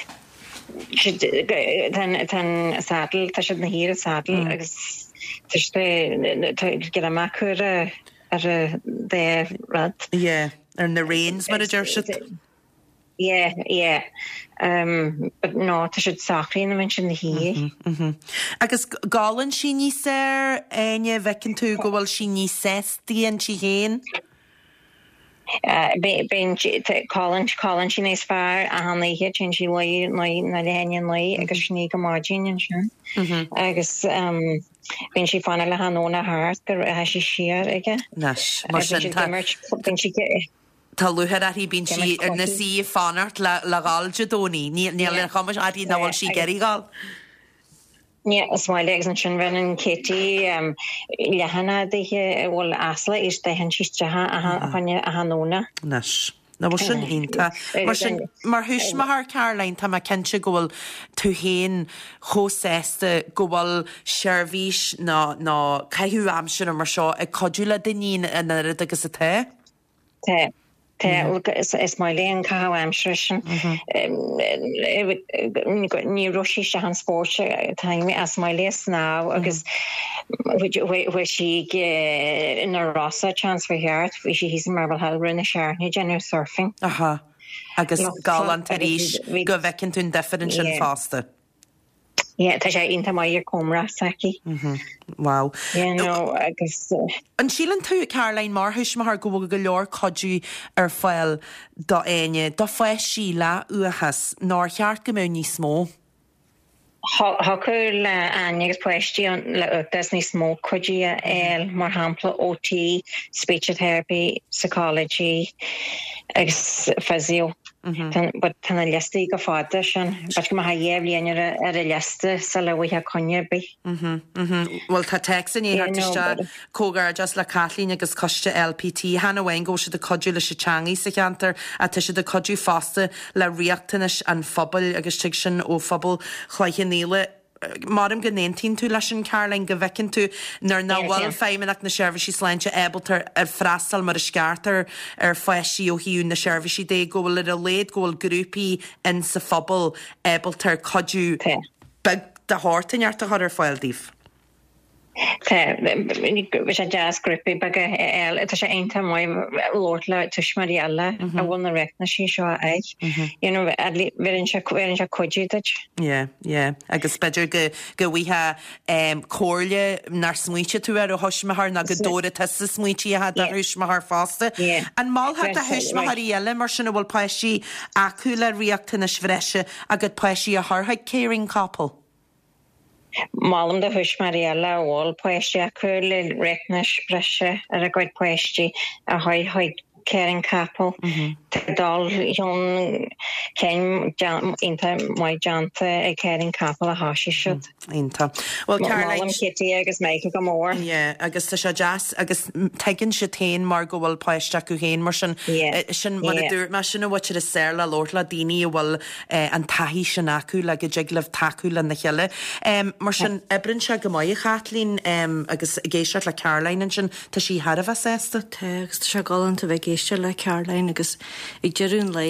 tan sadal tá siad na hí a sadal agus get a macur ar dé rad. Yeah, ar na réins mar a dúir siad. Yeah, yeah. Um, but no, tá siad sacraí na sin na hí. Agus gálann sí ní sér aine bhecinn tú go bhfuil sí ní sestíon sí héin? Ben Colin Colin sin is fear a han ihe sin si lei na lein lei agus sní go margin sin agus ben si fan le hanóna hart gur ha si siar ige Nas mar Tá luhad a hí bín si ar na sí fanart le gáilde dóní ní le chamas a dí náhil si geirí gáil. Yeah, smáil legs an sin brenn Kitty um, lehanana dhéhe bhil asla is de hen síiste a hanóna. Nas. Na bhil sin ínta. Mar thuis mar Caroline tá cinse gohfuil tú héin chóséiste gohfuil seirbhís ná caiithú am sin mar seo ag codúla daoine in agus a té? Té. Is my léon caha amsrisin ní roí se an spórte taimi as mai les ná agus bhui si ina Rossa chance for heart bhui si hís mar hal rinne searni genú surfing. Aha agus gálan taríis go bhecinn tún deferin sin fásta. Yeah, tá sé inta mai ar comra saki. Wow. Yeah, no, agus An sílan tú Caroline mar thuis mar go bhfuil go leor codú ar fáil do aine do fá síla uachas ná cheart go mé ní smó. Thcu le aine poisttí le utas ní smó codí eil mar hampla O T, speech therapy, psychology agus physio. But tan a liste go fáda sin, but go ha dhéhlíanaar ar a liste sa le bhíthe conne bí. Well tá texan í hartiste cógar just le Catlín agus coiste L P T hana bhain go se de codú le se teangaí sa cheantar a tu se de codú fásta le riachtanis an phobal agus tuig sin ó phobal chláithne níle. Marm go néontín tú leis an Caroline go bhecinn tú nar náhil féimeach na seirbhísí sláinte ebaltar ar freastal mar a sceartar ar foiisí ó hiún na seirbhísí dé ggóil ar a léad ggóil grúpií in sa phobal ebaltar codú bag de háirtainart a chuir fáildíh. Tá sé jazz grippi bag eil tá sé einta mai Lord le tuismaríala a bhfuil na reicna sí seo ag. Bhíonn se codúideid. Yeah, yeah. Agus beidir go go bhíthe cóirle nar smuoite tú ar ó thuismathar na go dóra testa smuoití a a thuismathar fásta. An mátha a thuismatharí eile mar sinna bhfuil páisí acu le riachtanas bhreise a go páisí a thorthaid céiring capal. Málam de thuis Mariella bhil poisttí a chuir le reicneis breise ar a gcuid poisttí a haid haid céiring capal. Dal John céim inta mai janta ag céiring capal a háisi siúd. Inta. Well, Caroline Kitty agus méice go mór. Yeah, agus tá sé jazz agus tegann se tain mar go bhfuil poiste go héin mar sin sin bud a dúirt mar sinna bhaid is séir le Lord le daoine bhfuil an taithí sin acu le go jiglah taú le na cheile. Mar sin ebrin se go maiid Catlín agus géisiart le Caroline an sin tá sí Harbh sésta. Tá agus tá se gálan a bheith géiste le Caroline agus ag dearún lei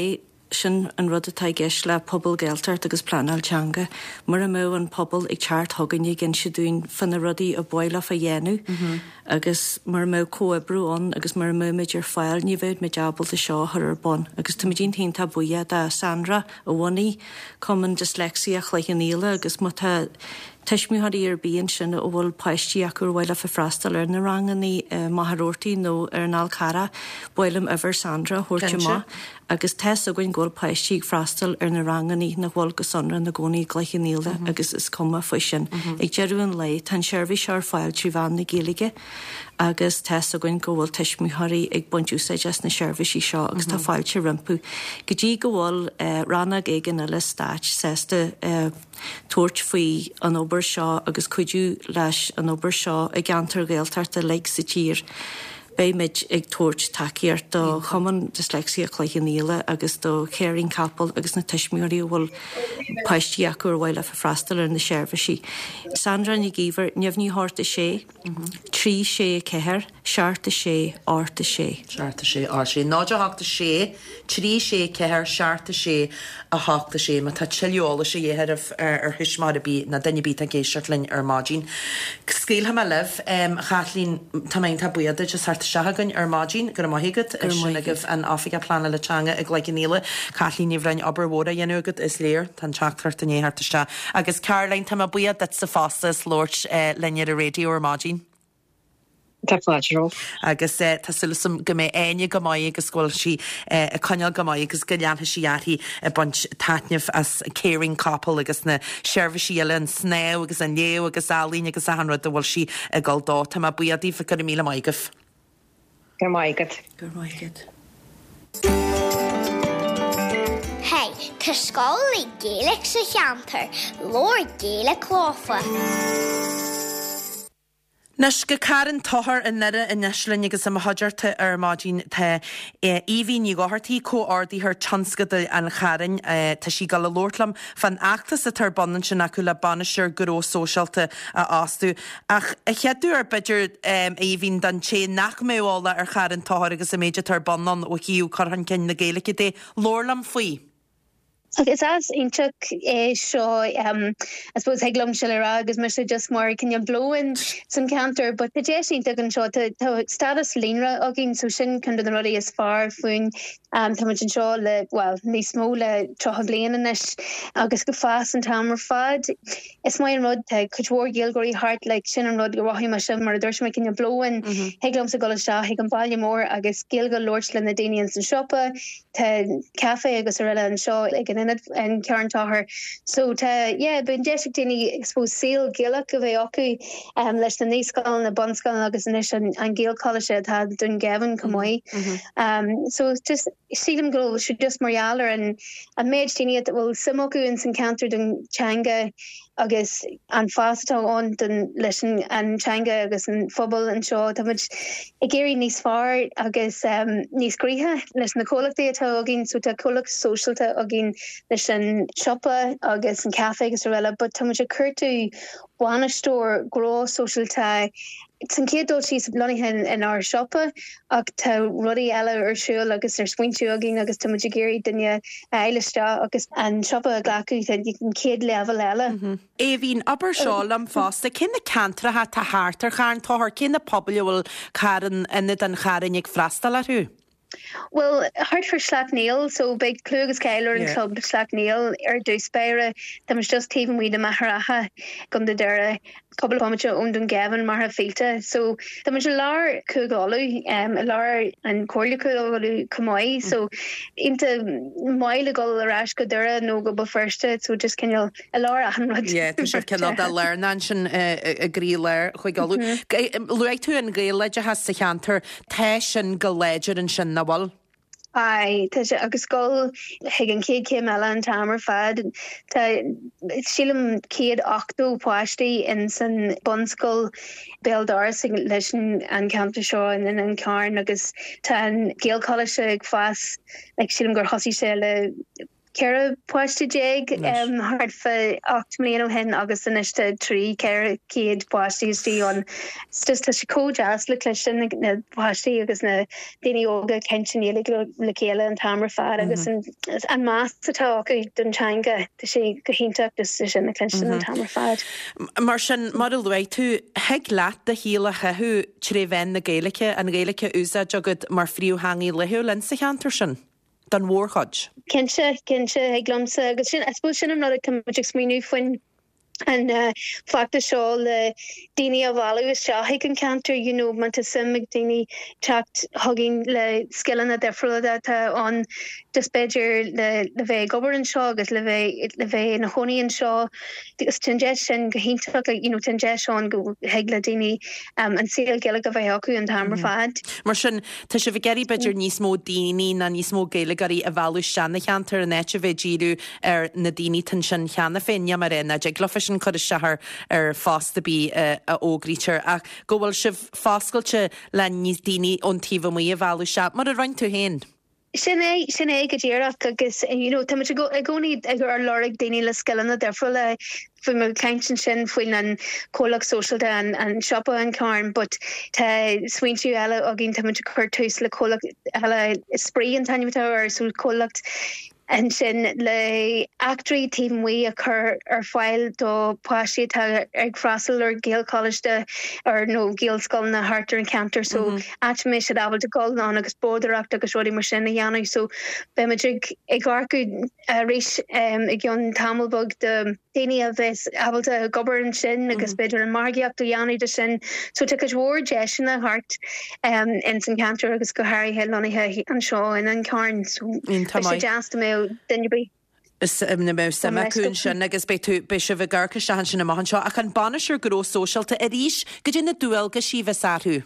sin an rud atá gceis le pobl Geeltart agus Planalteanga, mar a mó an pobl ag teart thugann gin si dún fan na rudaí a bóile a dhéanú, agus mar mó cóabrúón agus mar mó méid ar fáil ní bhéid me deabal a seo ar ar bon, agus tá dín hén tá buia de Sandra a bhaí cuman dyslexia chléich an íle agus mu Teismiúthaí ar bíon sin ó bhfuil páistí acu bhile a freistal ar na ranganí maithróirtaí nó ar an Alcara, bhfuilm ever Sandra thuirte má, agus teas a gin ggóil páistí freistal ar na ranganí na bhil go sonra na gcónaí gleich an íle agus is cuma faoi sin. Ag dearú an lei tan seirbhí sear fáil trí bhain na géalaige, agus teas a gin go bhfuil teismiúthaí ag buintúsa just na seirbhísí seo agus tá fáilte rimpú. Go dtí go bhfuil ranna éigen eile stáit sésta tuairt faoi an obair seo agus cuidiú leis an obair seo a gantar Gaeltart a leig sa tír. Béimiid ag tuairt takeíart do chuman dyslexia chléich an íle agus do chéirín capal agus na teismiúirí bhfuil páistí acu ar bhile a freistal ar na seirbhísí. Sandra ní gíomhar neamhní háirta sé, trí sé ceithir, searta sé, áirta sé. Searta sé, áir sé. Náide háachta sé, trí sé ceithir, searta sé a háachta sé, má tá tileola sé dhéherh ar thuismar a bí na daine bí a géisiart linn ar mágin. Scéal ha me leh, Chalín tamáin tá buiada just harta seagan ar mágin gur maithigad ar sinagah an África Planalteanga ag le gníile Chalín ní bhrein obairhóra dhéanúgad is léir tan teachtar a néharta agus Caroline tá buiad dat sa fásta is Lord lenne a rédio ar mágin. Agus tá sulasam go mé aine go maiid agus ghfuil si a coineal go maiid agus go leantha siarthaí a bunt taitneamh as céirín capal agus na seirbhísí eile an snéh agus an léo agus álín agus a hanrad a bhfuil si a gáildá tá buiadí fa go míle maigah. Gur maigad. Gur maigad. Hey, tá scáil Gaelic sa cheantar, Lord Gaelic chlófa. Nes go caran tothar in nire in neslinn agus am haidirta ar mágin tá Evie ní gáhartaí có-ordaí th tionscada an charan tá sí gal lórtlam fan achtas a tar banan sin acu le banisteir goró sóisialta a asú. Ach a cheadú ar beidir Evie dan sé nach méála ar charan tothar agus a méidir tar banan ó hiú carhan cin na Gaeilge dé lórlam faoi. Agus as intuk é seo um I suppose heglum shilera agus me just more can you blow in some counter but the jessin tugan seo to status linra agin so sin kind of the ruddy as far fun um tamachin seo le well ní smó le troch blian in it agus go fast and tamer fad is my rod te couture gilgory heart like sin and rod go rohi ma shim mar dersh making you blow in heglum sa gola sha he can value more agus gilgo lordslan the danians and shoppa te cafe agus arella and seo like an and Karen Tahar. So ta yeah, but Jessica expose seal Gilak of Aoku um less than these skull and the bun skull agus and and Gael College had done Gavin Kamoy. Um so just see them go should just Marialler and a mage Tini that will Simoku and encountered in Changa agus an fasta on den listen and Changa agus and fubble and show how much Gary nís far agus um nís griha listen the colloc de agin so ta colloc social ta agin listen shoppa agus and cafe agus rela but how much occur to one store grow social ta San cédul síos blonithe in our shoppa ach tá rudí eile ar siúil agus ar spointú agin agus tá muidir géirí duine eileiste agus an shoppa a glacu that you can céad level eile. Éhín aber seo am fásta cinna cantrathe tá háart ar charan táthir cinna pobl bhfuil caran inad an charan ag freistal arú. Well, hard for Slackneil, so big Clugus Keiler and Club Slackneil, er Duspeire, that was just even we the Maharaha, gun the Dura, couple of amateur owned and Gavin Maha Filta. So the was a lar Kugolu, um, a lar and Corley Kugolu Kamoi, so into Mile Gol Rashka Dura, no go but first, so just can you a lar and yeah, to sure cannot that learn, Nanshan agree lair, Huigolu. Luitu and Gaela has the canter, Tesh and Galedger and Shin. Well, Ai, tá sé agus sscoil higan céad cé meile an tamar fad tá sílam céad ochtó páistí in san bunscoil béaldar leis an campta seo in an cairn agus tá an Gael College ag fas ag sílam gur hosí sé le Cara poiste jeg um, hard for acht million hen agus in iste trí cara kid poiste tí on just as co jazz le clishin na poiste agus na dini oga kensin le le kele an tamra fa agus an an mas talk dun changa de sé gohintak decision na clishin an tamra fa. Marsin model way to heg lat de hele hehu treven na gaelike an gaelike usa jogud mar friú hangi lehu len se hantersin. Dan warhodge. Kense kense heglomse agus sin I suppose sin am not a comedic sminu fun and uh factor shaw the dini of value is shahi can counter you know mantasum dini chat hugging le skilling a defro that uh, on dispatcher the the ve government shaw agus le ve le ve na honey and shaw the suggestion hinta you know suggestion go hegla dini um and seal gelaga ve haku and hammer fad Marsin ta se vigeri bedger nísmó dini na nísmó geligari a valu shanna counter and etche ve jiru er na dini tension channa fenya marena jeglof sin chud sehar ar fásta bí a ógrítear ach go bhfuil sibh fáscailte le níos daoine ón taobh mí a bhhealú se mar a roinn tú héin. Sin é sin é go ddíireach agus you know tá go gcónaí ag ar loraigh daoine le scilanna defriúil le fún mar caiintin sin faoin an cólaach socialta an an siopa an carn, but tá swinú eile a gin tá chuir tús le cólaach eile sprí an tainimtá ar súil cólacht and sin le actory team we occur ar file do poisi ta ag frasel or Gael College de or no Gael School na Harter encounter so mm-hmm. at me should able to call on agus border act agus rodi mar sin yana so be magic ag arcu rish um ag yon tamelbug de dini of this able to govern sin agus bidder and margiacht do yani de sin so took a war jesh in the heart um in encounter agus go Harry head on he an shaw and an carn so just me then you be Is na mé sama cún sin agus be tú be se bh ggurcha sehan sin na mahan seo a chu banisir goró socialta a ríis go dtí na dúil go síomh sathú.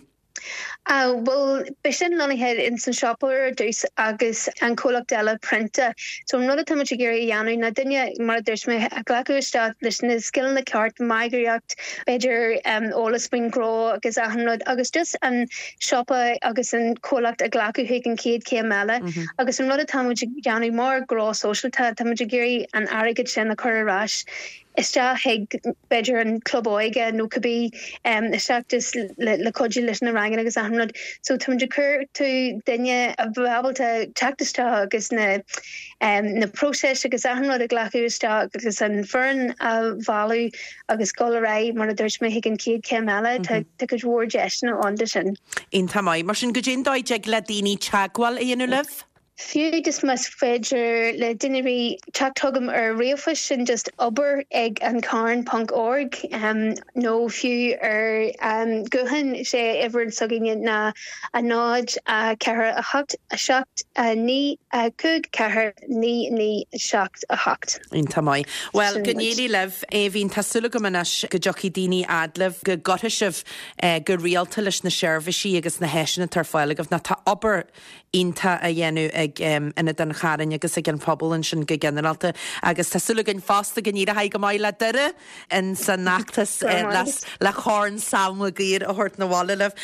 Uh, well, Bishan Lonnie had in some shopper dus agus and colloc della printa. So I'm not a time to get Yanu na dinya mar there's me a glaku start listen is skill in the cart migrayacht better um all a spring grow agus a hundred agus just and shopper agus and colloc a glaku hicken kid Kiamela agus I'm not a time to Yanu more grow social ta time to Gary and arrogant shin the curry rash. Ista heg bedger and club oiga no could be um ista just le cogi listen rang agus ahnod so tum decur to dinya able to tactista agus na um na process agus ahnod a glacu sta agus an fern a value agus golarai mar there's me higan kid kemala to to could war gestion on this in tamai mar sin gojin doi jeg ladini chagwal e nu live Few just must fedger le dinnery chatugum or reofish and just uber egg and carn punk org um no few er um gohan she ever sugging na a nod a cara a hucked a shocked a knee a cook cara knee knee shocked a hucked in tamai well gnéli lev e vín tasulugum anas go jockey dini adlev go gotishiv uh, go realtalish na service agus na heshin tarfáilig of na ta uber inta a yenu ag um, ina den charan agus ag an pobl an sin go generalta agus tasúla gin fásta gan íra haig go máile dure in san nachtas le chorn samla gír a hort na walla leh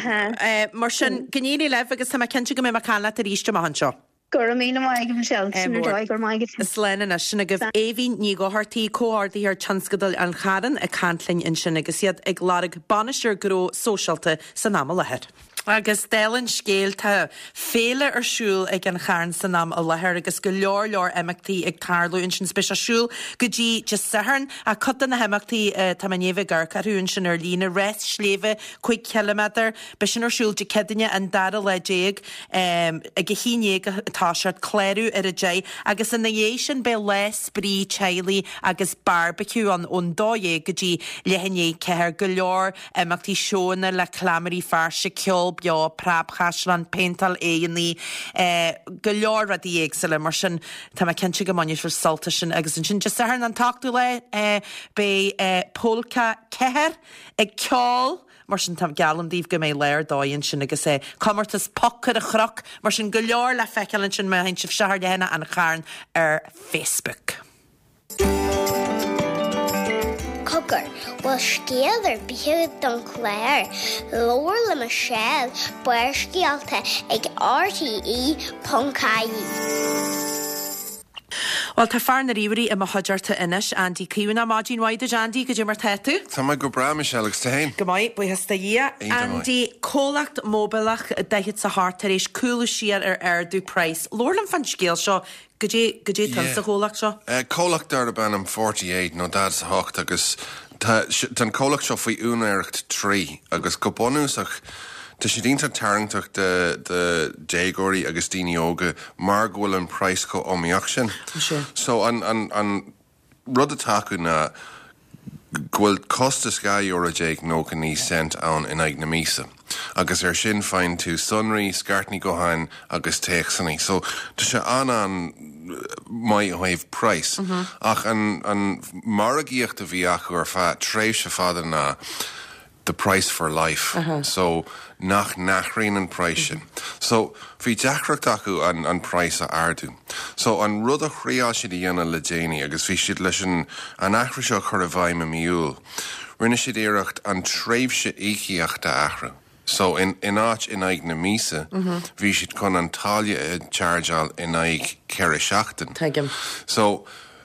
mar sin gníí leh agus tá cinnte go mé macánla a ríiste mahan seo. Gur mí maig Michelle gur maigad. Is lena sinna goh éhín ní go hartaí cóhardaí ar tionscadal an charan a cantlainn in sin agus iad ag lárig banisir goró socialta san am lehead. Agus délann scéal tá féle arsúl ag an charn san am a lethir agus go leor leor emachtaí ag tarlú in sin spéis asúl go dtí just saharn a codan na hemachtaí tá manéomh garcarún sin ar lína res sléve chuig kilometr be sin arsúl de cedanne an dara le déag ag híine tá seart cléirú ar a dé agus in na dhé sin be les brí teilí agus barbecue an ón dóé go dtí lehanné ceir go leor emachtaí seóna le clamarí farse ceol beo prab chaslan pental éí go leor a dí éagsile mar sin tá cinnte go maine for salta sin agus sin just an an taú le be polca ceir ag ceol mar sin tam galandíh go mé léir dáonn sin agus é commartas pocar a chroch mar sin go leor le feiceann sin me hen sih sehar de hena an charn ar Facebook. Cooker was scéal ar bíhe don chléir, lóir le Michelle buir scéalta ag R T E Puncaí. Well tá fear na ríomhí am thuidearta inis Andy Cíúna mágin waide Andy go dtí mar teú. Tá mai go bra Alex Tain. Go maiid buchas tá Andy cólacht móbilach deithid sa háart tar éis cúla siar ar airdú price. Lorlam fan scéal seo go dé go dé tan sa cólacht seo? Cólacht ar a banam forty-eight nó dad sa hocht agus tan cólacht seo faoi únaireacht trí agus go bonúsach Tá sé dínta tarintach de de dégóirí agus daoine óga mar ghfuil an price go óíoch sin. So an an an rud atá acu na ghfuil costas ga euro déag nó go ní cent ann in ag na mísa. Agus ar sin féin tú sunraí, scartní go hain agus teachsannaí. So tá sé an an mai haimh price. Ach an an maragíocht a bhí acu ar fa tréimh se fada na the price for life. Uh-huh. So nach nachrín an price sin. So bhí deachreacht acu an, an price a ardú. So an rud a chríá siad i dhéana le déine agus bhí siad leis an achra seo chur a bhaim a miúil. Rinne siad éireacht an tréimhse íchiacht a achra. So in, in áit in aig na mísa, bhí siad chun an talia a chargeal in aig ceire seachtain. Teigim. So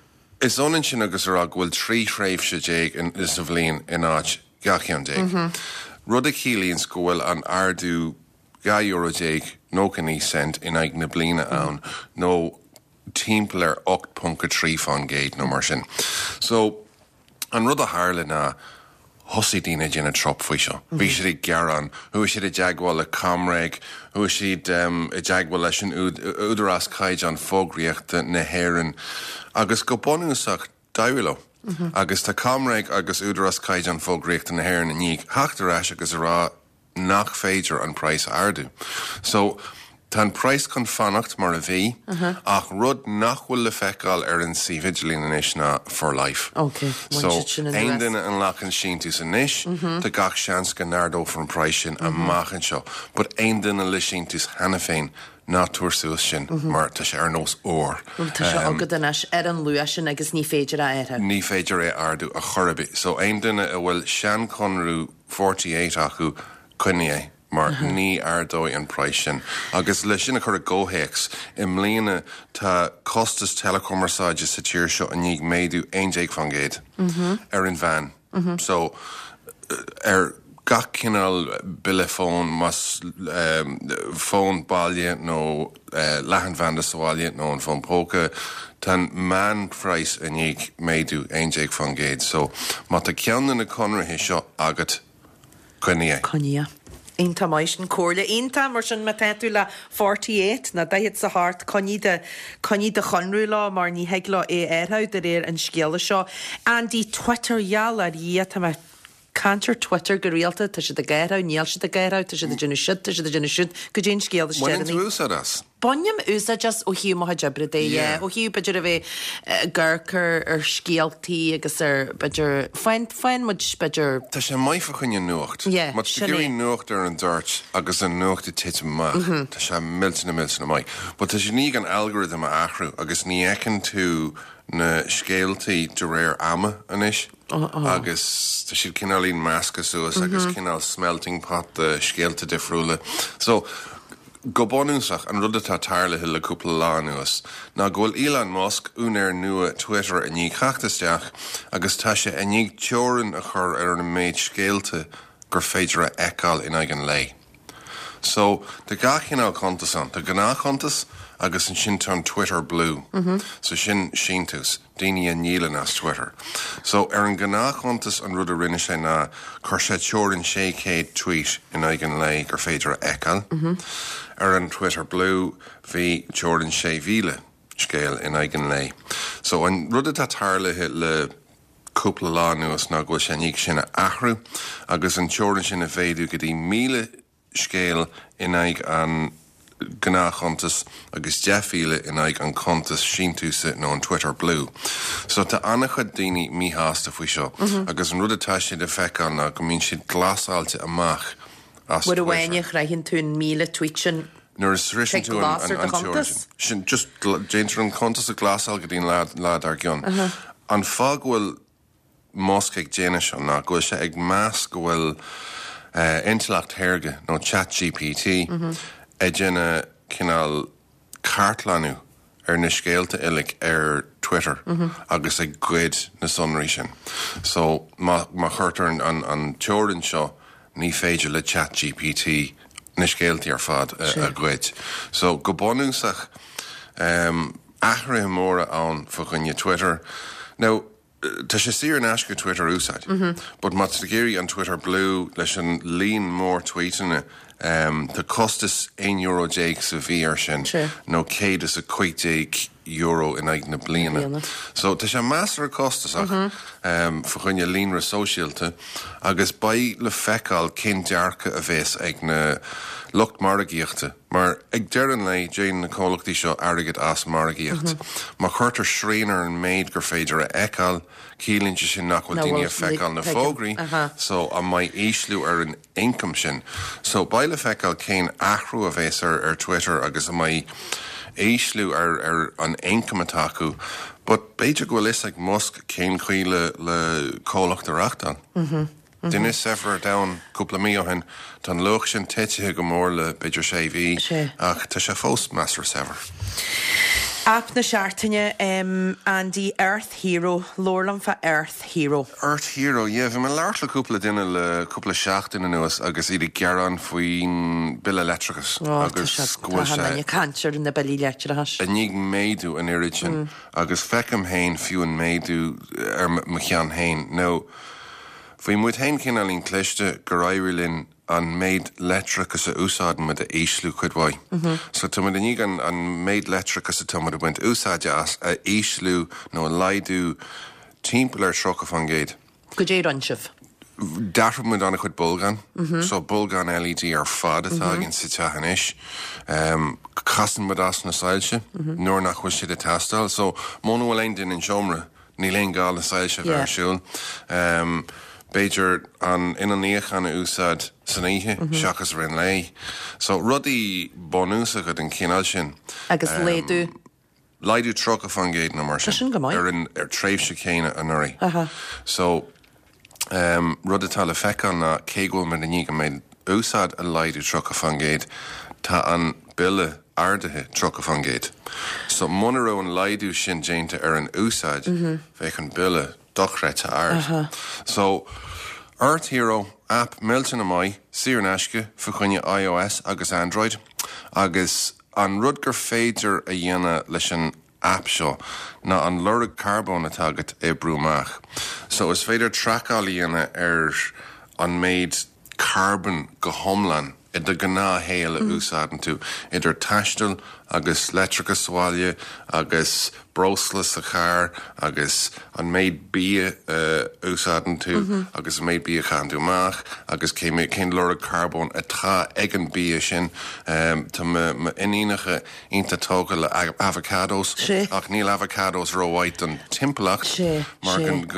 is onan sin agus ar ghfuil trí tréimhse déag in is a bhlíon in áit gachian déag. Mm-hmm. Rud a cílíonn scoil an ardú ga euro déag nó can ní cent in ag na blina ann nó timppla ar ocht punca trí fan géad nó mar sin. So an rud a hála na hosí dína dhéanana trop faoi seo. Bhí siad ag gearan, thu siad a deagháil a camraig, thu siad um, a deagháil leis an údarás caid an fógraíochta na héireann agus go bonúsach dahuilo. Mm-hmm. Agus tá camraig agus údarás caid an fógraíocht na héireann na níag heachtarrás agus rá nach féidir an price ardú. So tá price chun fannacht mar a bhí uh-huh. ach rud nachhfuil le feicáil ar an si vigilín inis na for life. Okay. So ein duine an lachan sin tú san níis tá gach seans go nárdó for an price sin a máchan seo, but ein duine le sin tús hena féin ná tuairsúil sin mar tá sé ar nós ór. Tá sé agad inis ar an luas sin agus ní féidir a airthe. Ní féidir é ardú a chorabí. So ein duine a bhfuil sean conrú forty-eight acu cuine é. Mar uh-huh. ní ardói an price sin. Agus le sin a chur a ggóhéics, i mlíana tá costas telecommerceáide sa tíir seo a níag méadú ein déag fan géad ar an bhean. Uh-huh. So ar gach cinál bille fón mas um, fón bailje nó uh, lehan bhean de sáile nó an fón póca tan man price a níag méadú ein déag fan géad. So má tá ceanna na conrathe seo agat cuine. Cuine. Inta mais an cóirla inta mar sin me teú le forty-eight na daiad sa hart coní de coní de chunrú lá mar ní heagla é airthaid ar éir an scéala seo. Andy Twitterheall a rí tá me cantar Twitter go rialta tá si de gaiirtha níl si de gaiirtha tá si de dúna siid tá si de dúna siid go dtíon scéala steirní. Bhain úsa das? Bonnam úsa just ó hiú maitha debre dé ó hiú beidir a bheith ggurchar ar scéaltaí agus ar beidir féin féin mud beidir. Tá sé maifa chunne nuacht. Má tá gurí nuacht ar an dúirt agus an nuacht i tite má. Tá sé miltena miltena mai. Ba tá sé ní an algorithm a achrú agus ní ecan tú na scéaltaí de réir ama anis. Uh, uh. Agus tá siad cinálín measca suas mm-hmm. agus cinál smelting pot de scéalta difriúla. So go bonúsach an rud atá tarlathe le cúpla lá nuas. Ná ghfuil Elon Musk únar nua Twitter a ní chachtasteach agus tá sé a ní teorann a chur ar an méid scéalta gur féidir a eáil in ag an lei. So de gach cinál contas an, de gná contas agus an sin tan Twitter blue. Mm-hmm. So sin síntus, daoine a nílan as Twitter. So ar an gná contas an rud a rinne sé ná chur sé teorann sé céad tweet in ag an lei gur féidir a eáil. Mm-hmm. Ar an Twitter blue bhí teorann sé mhíle scéal in ag an lei. So an rud atá tarlathe le cúpla lá nuas ná ghfuil sé níag sin a achrú agus an teorann sin a bhéadú go dtí míle scéal in ag an gná contas agus deafíle in ag an contas síntusa nó an Twitter blue. So tá annachchud daoine mítheasta faoi seo mm-hmm. agus an rud atá siad a feicáil ná go mbíonn siad glasáilte amach as Twitter. Bud a bhhaine raithinn tún míle tweet sin nuair is risin tú an teorann sin just déantar an contas a glasáil go dtíon lád ar gionn. An fág bhfuil Musk ag déine seo ná go sé ag meas go bhfuil Uh, intellect herge no chat G P T mm-hmm. e djenne kinal kartlannu ar na scéalta ilig ar Twitter agus ag gcuid na sonraí sin. So má chuirtar an an teorann seo ní féidir le chat G P T na scéaltaí ar fad a gcuid. So go bonúsach um, achra móra ann fa chunne Twitter. Now, tá sé siar an asca Twitter úsáid, mm-hmm. but mat sa géirí an Twitter blue leis an líon mór tweetine um, tá costas one euro déag sa bhí ar sin, nó céad is a chuig euro in ag na bliana. So tá sé measar a costas ach mm-hmm. um, fa chunne líonra sosialta agus ba le feicáil cin dearcha a bhés ag na lucht margaíochta, mar ag dearan le déan na cólachtaí seo airgad as margaíocht. Má chuirtar sríanar an méid gur féidir a eáil, cílínte sin nachfuil daoine a feicáil na fógraí, so a mai éislú ar an income sin. So baile feicáil cén achrú a bhés ar, ar Twitter agus a mai éislú ar, ar an income atácu, but beidir go is ag Musk cén chuí le, le cólachta reachtan. Mm-hmm. Mm-hmm. Din is sefer down cúpla mío hen tan luch sin teitithe go mór le beidir sé bhí ach tá sé fós measar sever. Ap na seaartaine um, Andy Earth Hero, Lorlam fa Earth Hero. Earth Hero, yeah, bhí me leart le cúpla duine le cúpla seachtaine nuas agus iad gearan faoin bil electricus oh, agus scuil sé. Tá cancer in na bil electricus. A níg méadú an irid sin agus fecam hain fiú an méadú ar m chean hain. Now, Fui muid hain cin a lín cléiste go raibhirlinn an méid letricus a úsáden med a éislú chudhai. Mm-hmm. So tu mud a níg an, an méid letricus a tu mud a buint úsáide as a éislú nó a laidú timppel ar trocha fan géid. Go dé ansih? Darfa mud anna chud bulgan, mm-hmm. so bulgan L E D ar fad atá mm-hmm. gin si teachan ish. Um, Casan mud as na sailse, mm-hmm. nóir nach chuis siad a tastal, so móna bhfuil ein din in siomra, ní léon gáil na sailse yeah. bhar siúil. Um, Beidir an inaníoch an úsad san ihe, mm-hmm. seachas rin lei. So rudí bonúsa go den cinál sin. Agus um, léadú? Laidú trocha fan géad na mar sin. Ar in ar tréimh se céine an urí. Uh-huh. So um, rudatá le fecán na cégóil me na níga méid úsad a laidú trocha fan géad tá an bille ardathe trocha fan géad. So monaró an laidú sin dénta ar an úsad mm-hmm. fech an bille dochrete ard. Uh-huh. So, Earth Hero app Milton amai, Sir Nashke, for chunne iOS agus Android, agus an rudger féidir a dhéana leis an app seo, na an lurig carbon atagat e brúmach. So, is féidir tracáil dhéana ar an méid carbon go homlan, idir gná héal a úsádan tú, idir taistil agus letricus sáile, agus broslas a char, agus an méid bí uh, úsádan tú, mm-hmm. agus méid bí a chan dúmach, agus cé cén lura carbon atá ag an bí sin, um, tá ma inínacha inta tóga le avocados, ach níl avocados róhaid an timpplacht, mar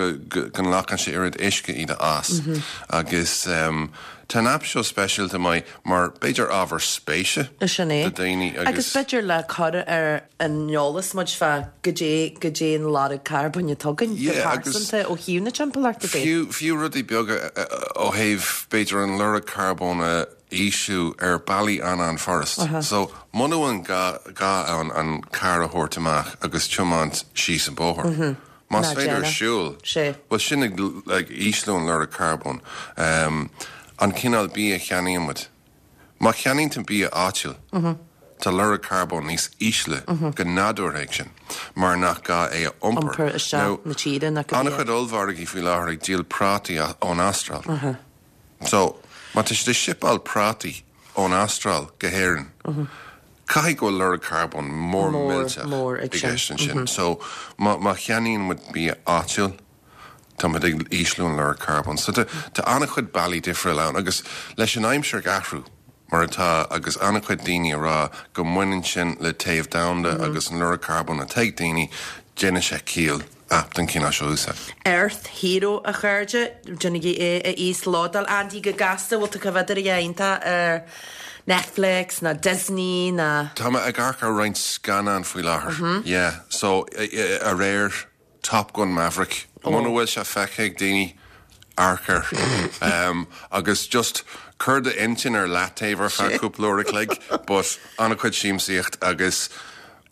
gan lachan sé irid isce iad a as. Mm-hmm. Agus um, Tá app seo specialta mai mar beidir ábhar spéise. Sinné. Agus beidir le cara ar an neolalas muid fe go dé go dé an lá carbon a tugann goásanta ó hiúna timpachta bé. Fiú fiú rudí beaga ó héh beidir an lura carbon a ísú ar bailí an an forest. Uh-huh. So monúan ga ga an an cara hortamach agus tiomant síos an bóthir. Mm-hmm. Mas féidir siúil. Sé. Well sinnig like íslú an lura carbon. Um, An cinál bí a cheaníimid. Má cheanínta bí a áitiil, mm-hmm. tá lura carbon níos ísle mm-hmm. go nádúir ag sin, mar nach ga é a umpar. Umpar is na tíide na go Anna chud olbhargaí fi láthir ag díal prátaí ón astral. Uh-huh. So, má tá sé sipáil prátaí ón astral go héireann. Uh-huh. Cai go lura carbon mór milteach i gceistin sin. Mm-hmm. So, má cheaníimid bí a áitiil, tá mu ag íslún lura carbon. So tá anna chud bailí difriúil ann, agus leis an aimseir gahrú, mar atá agus anna chud daoine rá go muinn sin le taobh damda mm-hmm. agus an lura carbon a teag daoine déine sé cíal app den cinná seo úsa. Earth Hero a chuirde, dénig é a ís ládal Andy go gasta bhil go bheidir a dhéanta ar Netflix, na Disney, na... Tá ag arca roint scanán faoi láthair. Mm-hmm. Yeah, so a, a, a réir Top Gun Maverick. Oh. Muna bhfuil se feiceag daoine arcar. um, agus just chur de intin ar latéhar fe cúplóra clig, but anna chuid síimsíocht agus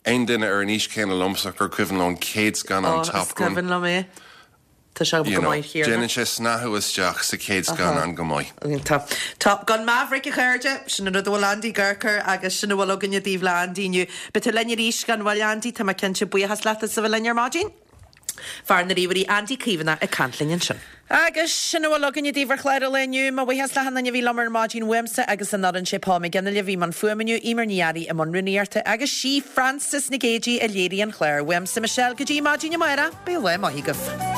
ein duine ar níos céanna lomsa gur cuihann céad gan an top gun. Cuihann le mé. Tá se go maiid chéar. Déanann sé snathúisteach sa céad gan an go maiid. Tá. Tá gan Maverick a chuirde sinna do bhlandí ggurchar agus sinna bhfuil ganne díomh landíniu, bet lenne ríis gan bhlandí tá cin se buchas leta sa bh lear mágin. Far na ríí Andy Cíhanna a canlingin sin. Agus sinna bhil ganne díomhar chléir leniu má bhuihas le hanna bhí lamar mágin wemsa agus an nadan sé pá me gannne le bhí man fuamaniu imar níarí a man runíirte agus sí Francis na Géji a léirí an chléir wemsa Michelle go dtí mágin maira be le maithigah.